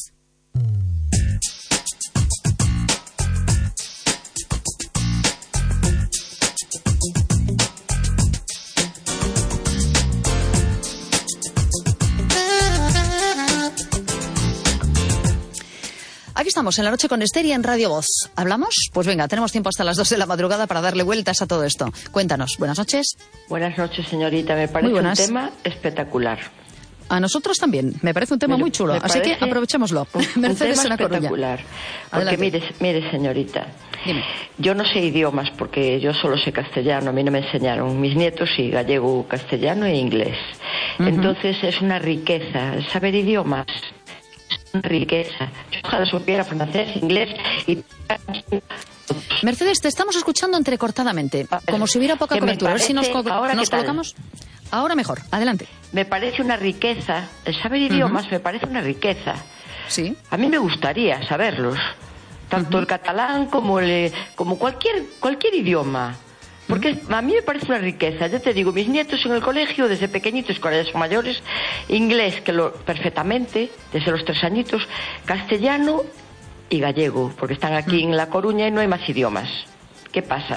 Aquí estamos, en la noche con Esther y en Radio Voz. ¿Hablamos? Pues venga, tenemos tiempo hasta las dos de la madrugada para darle vueltas a todo esto. Cuéntanos. Buenas noches.
Buenas noches, señorita. Me parece un tema espectacular.
A nosotros también. Me parece un tema
Mira,
muy chulo. Así que aprovechémoslo.
Un,
Mercedes
un tema
en La Coruña.
Espectacular. Porque mire, mire, señorita.
Dime.
Yo no sé idiomas porque yo solo sé castellano. A mí no me enseñaron. Mis nietos sí, gallego, castellano e inglés. Uh-huh. Entonces es una riqueza. Saber idiomas es una riqueza. Yo ojalá supiera francés, inglés y...
Mercedes, te estamos escuchando entrecortadamente. Como si hubiera poca cobertura. A ver si nos, co
ahora
nos colocamos... Ahora mejor, adelante.
Me parece una riqueza, el saber idiomas uh-huh. me parece una riqueza.
Sí.
A mí me gustaría saberlos, tanto uh-huh. el catalán como el, como cualquier cualquier idioma, porque uh-huh. a mí me parece una riqueza. Ya te digo, mis nietos en el colegio desde pequeñitos, cuando ya son mayores, inglés que lo perfectamente desde los tres añitos, castellano y gallego, porque están aquí uh-huh. en La Coruña y no hay más idiomas. ¿Qué pasa?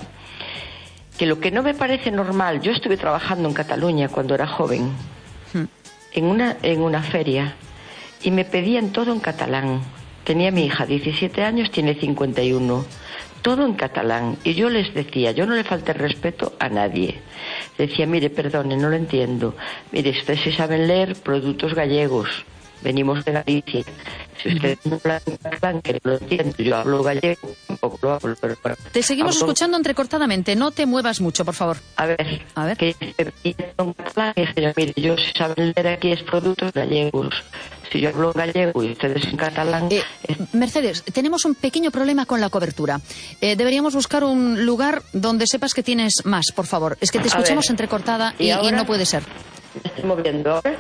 Que lo que no me parece normal, yo estuve trabajando en Cataluña cuando era joven, hmm. en una en una feria, y me pedían todo en catalán. Tenía mi hija diecisiete años, tiene cincuenta y uno, todo en catalán, y yo les decía, yo no le falté respeto a nadie. Decía, mire, perdone, no lo entiendo. Mire, ustedes sí saben leer productos gallegos, venimos de Galicia. Si ustedes no hablan catalán, que no lo entiendo, yo hablo gallego, tampoco lo hablo, pero... pero
te seguimos hablo... escuchando entrecortadamente, no te muevas mucho, por favor.
A ver,
a ver.
Que en catalán, que mire, yo si saben leer aquí es productos gallegos. Si yo hablo gallego y ustedes en catalán...
Eh, eh... Mercedes, tenemos un pequeño problema con la cobertura. Eh, deberíamos buscar un lugar donde sepas que tienes más, por favor. Es que te escuchamos entrecortada y, ¿Y, y no puede ser.
¿Me estoy moviendo ahora?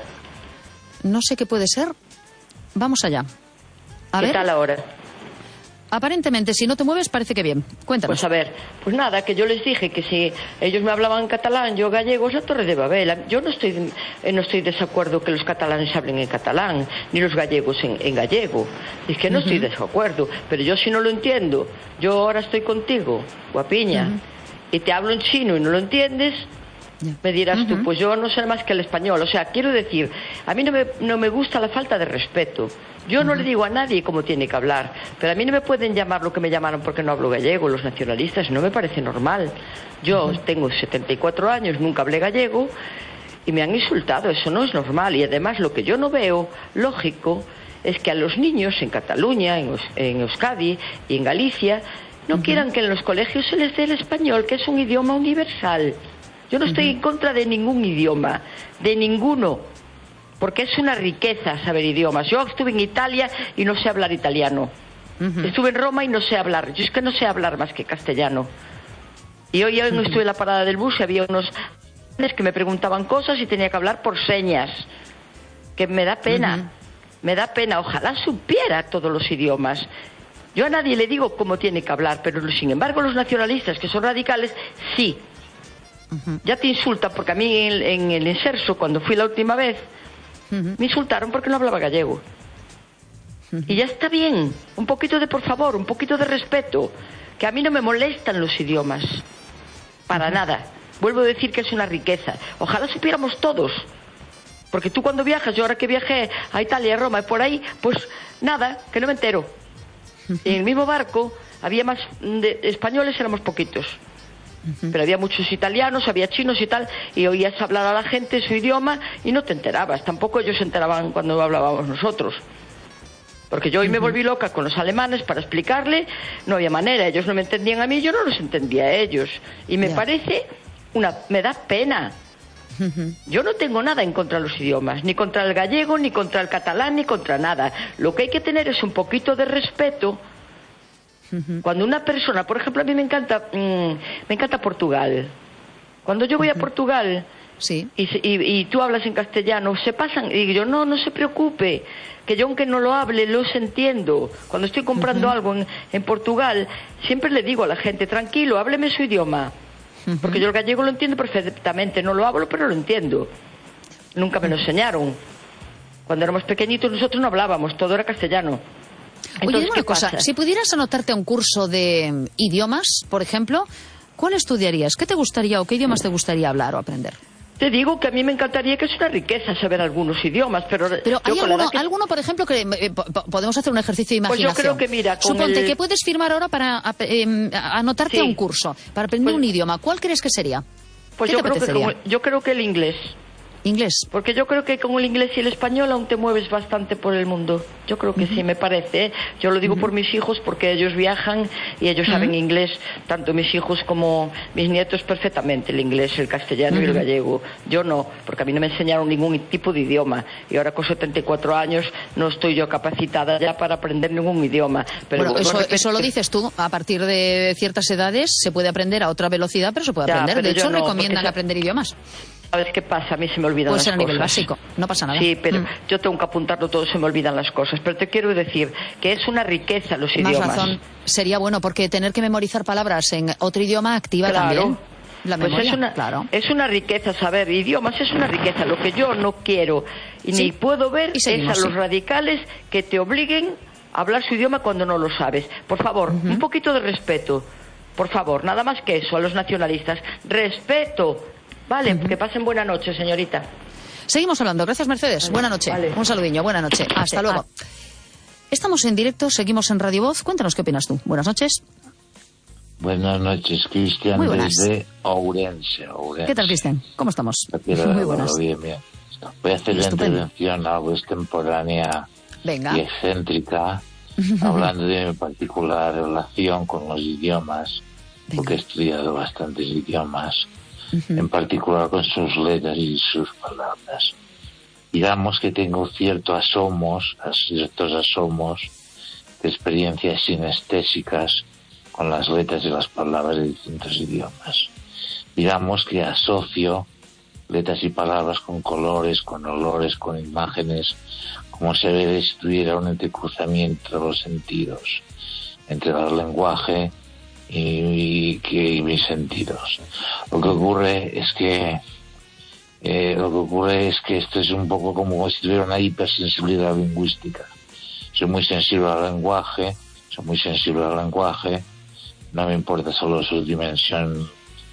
No sé qué puede ser. Vamos allá. A
¿Qué
ver.
tal ahora?
Aparentemente, si no te mueves, parece que bien. Cuéntanos.
Pues a ver, pues nada, que yo les dije que si ellos me hablaban catalán, yo gallego, es la Torre de Babel. Yo no estoy no estoy de desacuerdo que los catalanes hablen en catalán, ni los gallegos en, en gallego. Es que no uh-huh. estoy de desacuerdo, pero yo si no lo entiendo, yo ahora estoy contigo, guapiña, uh-huh. y te hablo en chino y no lo entiendes,
Yeah.
Me dirás
uh-huh.
tú, pues yo no sé más que el español. O sea, quiero decir, a mí no me, no me gusta la falta de respeto. Yo uh-huh. no le digo a nadie cómo tiene que hablar, pero a mí no me pueden llamar lo que me llamaron porque no hablo gallego, los nacionalistas, no me parece normal. Yo uh-huh. tengo setenta y cuatro años, nunca hablé gallego y me han insultado, eso no es normal. Y además lo que yo no veo lógico es que a los niños en Cataluña, en, en Euskadi y en Galicia no uh-huh. quieran que en los colegios se les dé el español, que es un idioma universal. Yo no estoy uh-huh. en contra de ningún idioma, de ninguno, porque es una riqueza saber idiomas. Yo estuve en Italia y no sé hablar italiano. Uh-huh. Estuve en Roma y no sé hablar. Yo es que no sé hablar más que castellano. Y hoy uh-huh. estuve en la parada del bus y había unos que me preguntaban cosas y tenía que hablar por señas, que me da pena, uh-huh. me da pena. Ojalá supiera todos los idiomas. Yo a nadie le digo cómo tiene que hablar, pero sin embargo los nacionalistas, que son radicales, sí. Uh-huh. Ya te insultan, porque a mí en, en el Inserso, cuando fui la última vez, uh-huh. me insultaron porque no hablaba gallego. Uh-huh. Y ya está bien, un poquito de por favor, un poquito de respeto, que a mí no me molestan los idiomas, para uh-huh. nada. Vuelvo a decir que es una riqueza. Ojalá supiéramos todos, porque tú cuando viajas, yo ahora que viajé a Italia, a Roma y por ahí, pues nada, que no me entero. Uh-huh. En el mismo barco había más de españoles, éramos poquitos. Uh-huh. Pero había muchos italianos, había chinos y tal, y oías hablar a la gente su idioma y no te enterabas. Tampoco ellos se enteraban cuando hablábamos nosotros. Porque yo hoy uh-huh. me volví loca con los alemanes para explicarle, no había manera, ellos no me entendían a mí, yo no los entendía a ellos. Y me yeah. parece, una, me da pena. Uh-huh. Yo no tengo nada en contra de los idiomas, ni contra el gallego, ni contra el catalán, ni contra nada. Lo que hay que tener es un poquito de respeto. Cuando una persona, por ejemplo, a mí me encanta mmm, me encanta Portugal. Cuando yo voy uh-huh. a Portugal
sí.
y, y, y tú hablas en castellano, se pasan, y digo yo, no, no se preocupe, que yo aunque no lo hable, los entiendo. Cuando estoy comprando uh-huh. algo en, en Portugal, siempre le digo a la gente, tranquilo, hábleme su idioma. Uh-huh. Porque yo el gallego lo entiendo perfectamente, no lo hablo, pero lo entiendo. Nunca me lo enseñaron. Cuando éramos pequeñitos nosotros no hablábamos, todo era castellano. Entonces,
oye, una cosa, pasa? Si pudieras anotarte a un curso de idiomas, por ejemplo, ¿cuál estudiarías? ¿Qué te gustaría o qué idiomas te gustaría hablar o aprender?
Te digo que a mí me encantaría, que es una riqueza saber algunos idiomas, pero...
Pero hay alguno, que... alguno, por ejemplo, que eh, podemos hacer un ejercicio de imaginación.
Pues yo creo que, mira, con
Suponte
el...
que puedes firmar ahora para eh, anotarte
sí.
a un curso, para aprender
pues...
un idioma. ¿Cuál crees que sería?
Pues
¿Qué
yo
te
creo, que
apetecería?
como, yo creo que el inglés.
¿Inglés?
Porque yo creo que con el inglés y el español aún te mueves bastante por el mundo. Yo creo que uh-huh. sí, me parece. ¿eh? Yo lo digo uh-huh. por mis hijos, porque ellos viajan y ellos uh-huh. saben inglés, tanto mis hijos como mis nietos, perfectamente el inglés, el castellano uh-huh. y el gallego. Yo no, porque a mí no me enseñaron ningún tipo de idioma. Y ahora con setenta y cuatro años no estoy yo capacitada ya para aprender ningún idioma. Pero
bueno, eso,
repetir...
eso lo dices tú. A partir de ciertas edades se puede aprender a otra velocidad, pero se puede
ya,
aprender. De hecho,
no,
recomiendan
ya...
aprender idiomas.
¿Sabes qué pasa? A mí se me olvidan
Puede
las
ser a nivel
cosas.
básico, no pasa nada.
Sí, pero
mm.
yo tengo que apuntarlo todo, se me olvidan las cosas. Pero te quiero decir que es una riqueza los
Más
idiomas.
razón. Sería bueno, porque tener que memorizar palabras en otro idioma activa
claro.
también la memoria.
Pues es una,
claro.
es una riqueza saber idiomas, es una riqueza. Lo que yo no quiero y
sí.
ni puedo ver
y seguimos,
es a los
sí.
radicales que te obliguen a hablar su idioma cuando no lo sabes. Por favor, uh-huh. un poquito de respeto. Por favor, nada más que eso a los nacionalistas. Respeto. Vale, uh-huh. que pasen buena noche, señorita.
Seguimos hablando. Gracias, Mercedes.
Vale.
Buena noche.
Vale.
Un saludiño. Buena noche. Hasta luego. Ah. Estamos en directo, seguimos en Radio Voz. Cuéntanos qué opinas tú. Buenas noches.
Buenas noches, Cristian,
Muy buenas.
desde Ourense, Ourense.
¿Qué tal, Cristian? ¿Cómo estamos?
Muy buenas. Bien, bien. Voy a hacer Estupendo. La intervención algo extemporánea
Venga.
y excéntrica, hablando de mi particular relación con los idiomas, Venga. Porque he estudiado bastantes idiomas, uh-huh. en particular con sus letras y sus palabras. Digamos que tengo cierto asomos, ciertos asomos de experiencias sinestésicas con las letras y las palabras de distintos idiomas. Digamos que asocio letras y palabras con colores, con olores, con imágenes, como se ve si tuviera un entrecruzamiento de los sentidos entre el lenguaje y, y, y mis sentidos. Lo que ocurre es que eh, lo que ocurre es que esto es un poco como si tuviera una hipersensibilidad lingüística. Soy muy sensible al lenguaje, soy muy sensible al lenguaje. No me importa solo su dimensión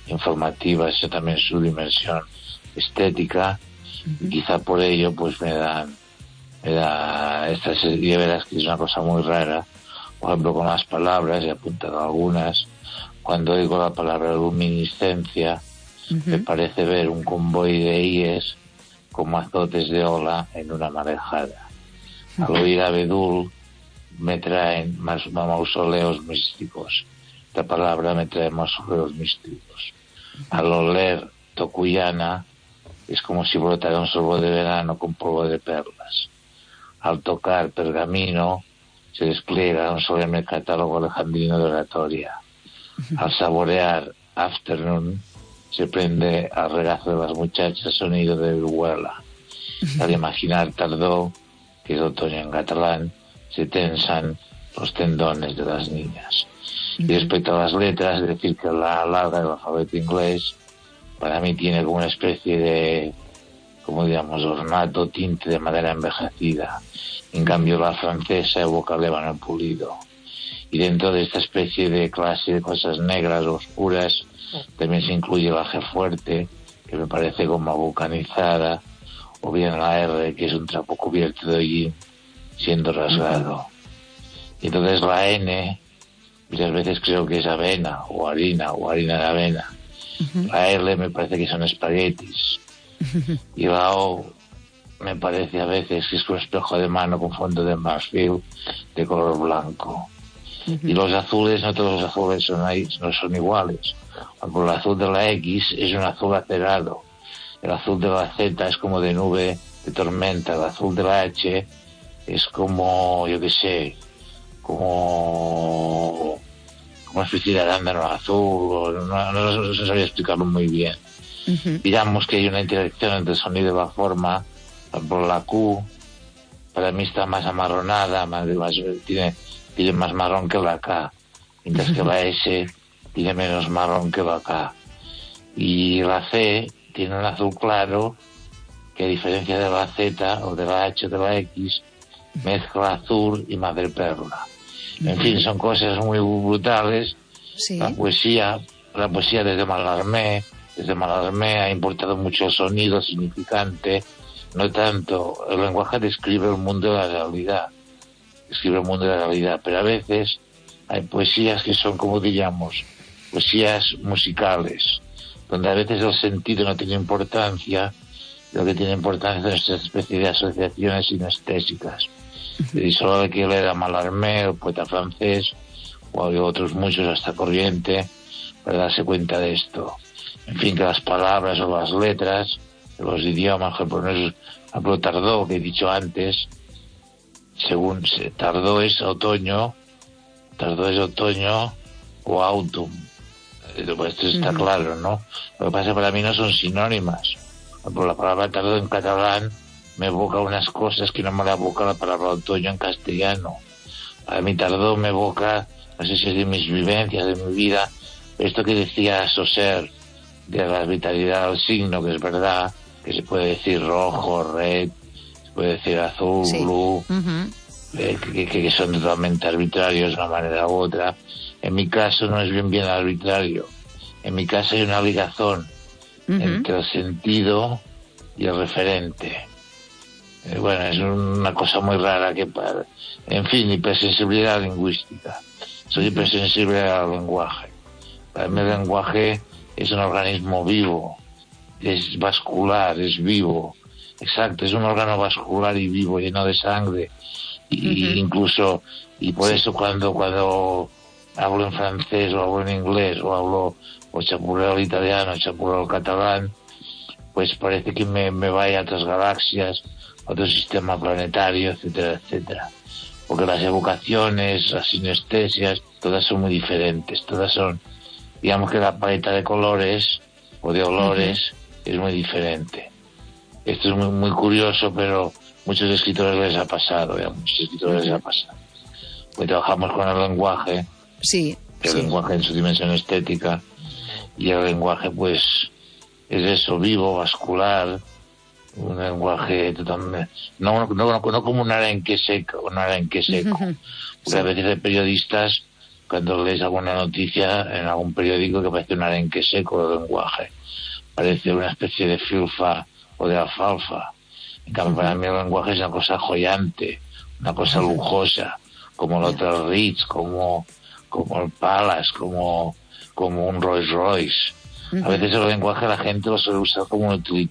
informativa, eso también su dimensión estética, uh-huh. y quizá por ello pues me dan, me da esta serie, verás que es una cosa muy rara, por ejemplo con las palabras, he apuntado algunas, cuando oigo la palabra luminiscencia, uh-huh. me parece ver un convoy de íes como azotes de ola en una marejada. Uh-huh. Al oír abedul me traen más mausoleos místicos. Esta palabra me trae mausoleos místicos. Al oler tocuyana es como si brotara un sorbo de verano con polvo de perlas. Al tocar pergamino se despliega un solemne catálogo alejandrino de oratoria. Al saborear afternoon se prende al regazo de las muchachas sonido de vihuela. Al imaginar tardó, que es otoño en catalán, se tensan los tendones de las niñas. Y respecto a las letras, es decir, que la larga del alfabeto inglés para mí tiene como una especie de, como digamos, ornato, tinte de madera envejecida. En cambio la francesa evoca el ébano pulido. Y dentro de esta especie de clase de cosas negras o oscuras también se incluye la G fuerte, que me parece como vulcanizada, o bien la R, que es un trapo cubierto de hollín siendo rasgado. Y entonces la N, muchas veces creo que es avena, o harina, o harina de avena. Uh-huh. La L me parece que son espaguetis. Uh-huh. Y la O me parece a veces que es un espejo de mano con fondo de marfil de color blanco. Uh-huh. Y los azules, no todos los azules son, ahí, no son iguales. Por el azul de la X es un azul acerado. El azul de la Z es como de nube de tormenta. El azul de la H es como, yo qué sé, como, como una especie de arándano azul. No, no, no, no sabría explicarlo muy bien. Uh-huh. Digamos que hay una interacción entre el sonido y la forma. Por la Q, para mí está más amarronada, más, más, tiene, tiene más marrón que la K, mientras uh-huh. que la S tiene menos marrón que la K. Y la C tiene un azul claro, que a diferencia de la Z o de la H o de la X, mezcla azul y madreperla. Uh-huh. En fin, son cosas muy brutales. ¿Sí? La poesía, la poesía desde Mallarmé, desde Mallarmé ha importado mucho el sonido significante. No tanto, el lenguaje describe el mundo de la realidad, describe el mundo de la realidad, pero a veces hay poesías que son, como diríamos, poesías musicales, donde a veces el sentido no tiene importancia, lo que tiene importancia es esta especie de asociaciones sinestésicas. Y solo hay que leer a Mallarmé, el poeta francés, o hay otros muchos, hasta Corriente, para darse cuenta de esto. En fin, que las palabras o las letras, los idiomas, por ejemplo, tardó, que he dicho antes, según se tardó es otoño, tardó es otoño o autumn. Esto está uh-huh. claro, ¿no? Lo que pasa es que para mí no son sinónimas. Por la palabra tardó en catalán me evoca unas cosas que no me la evoca la palabra otoño en castellano. Para mí tardó me evoca, no sé si es de mis vivencias, de mi vida, esto que decía Saussure, de la vitalidad del signo, que es verdad, que se puede decir rojo, red, se puede decir azul, sí. blue, uh-huh. eh, que, que son totalmente arbitrarios de una manera u otra. En mi caso no es bien bien arbitrario. En mi caso hay una ligazón uh-huh. entre el sentido y el referente. Eh, bueno, es una cosa muy rara que para... En fin, hipersensibilidad lingüística. Soy hipersensible al lenguaje. Para mí el lenguaje es un organismo vivo. Es vascular, es vivo. Exacto, es un órgano vascular y vivo, lleno de sangre. Y uh-huh. incluso, y por sí. eso cuando, cuando hablo en francés o hablo en inglés o hablo o chapurreo el italiano, chapurreo el catalán, pues parece que me, me vaya a otras galaxias, a otro sistema planetario, etcétera, etcétera. Porque las evocaciones, las sinestesias, todas son muy diferentes, todas son, digamos que la paleta de colores o de olores uh-huh. es muy diferente. Esto es muy, muy curioso, pero muchos escritores les ha pasado, ya, muchos escritores les ha pasado. Pues trabajamos con el lenguaje,
sí,
el
sí.
lenguaje en su dimensión estética, y el lenguaje pues es eso, vivo, vascular, un lenguaje totalmente, no, no, no, no como un arenque seco, un arenque seco, uh-huh. porque sí. a veces hay periodistas cuando lees alguna noticia en algún periódico que parece un arenque seco de lenguaje, parece una especie de filfa o de alfalfa. En cambio, para mí el lenguaje es una cosa joyante, una cosa lujosa, como el Hotel Ritz, como, como el Palace, como, como un Rolls Royce. A veces el lenguaje la gente lo suele usar como un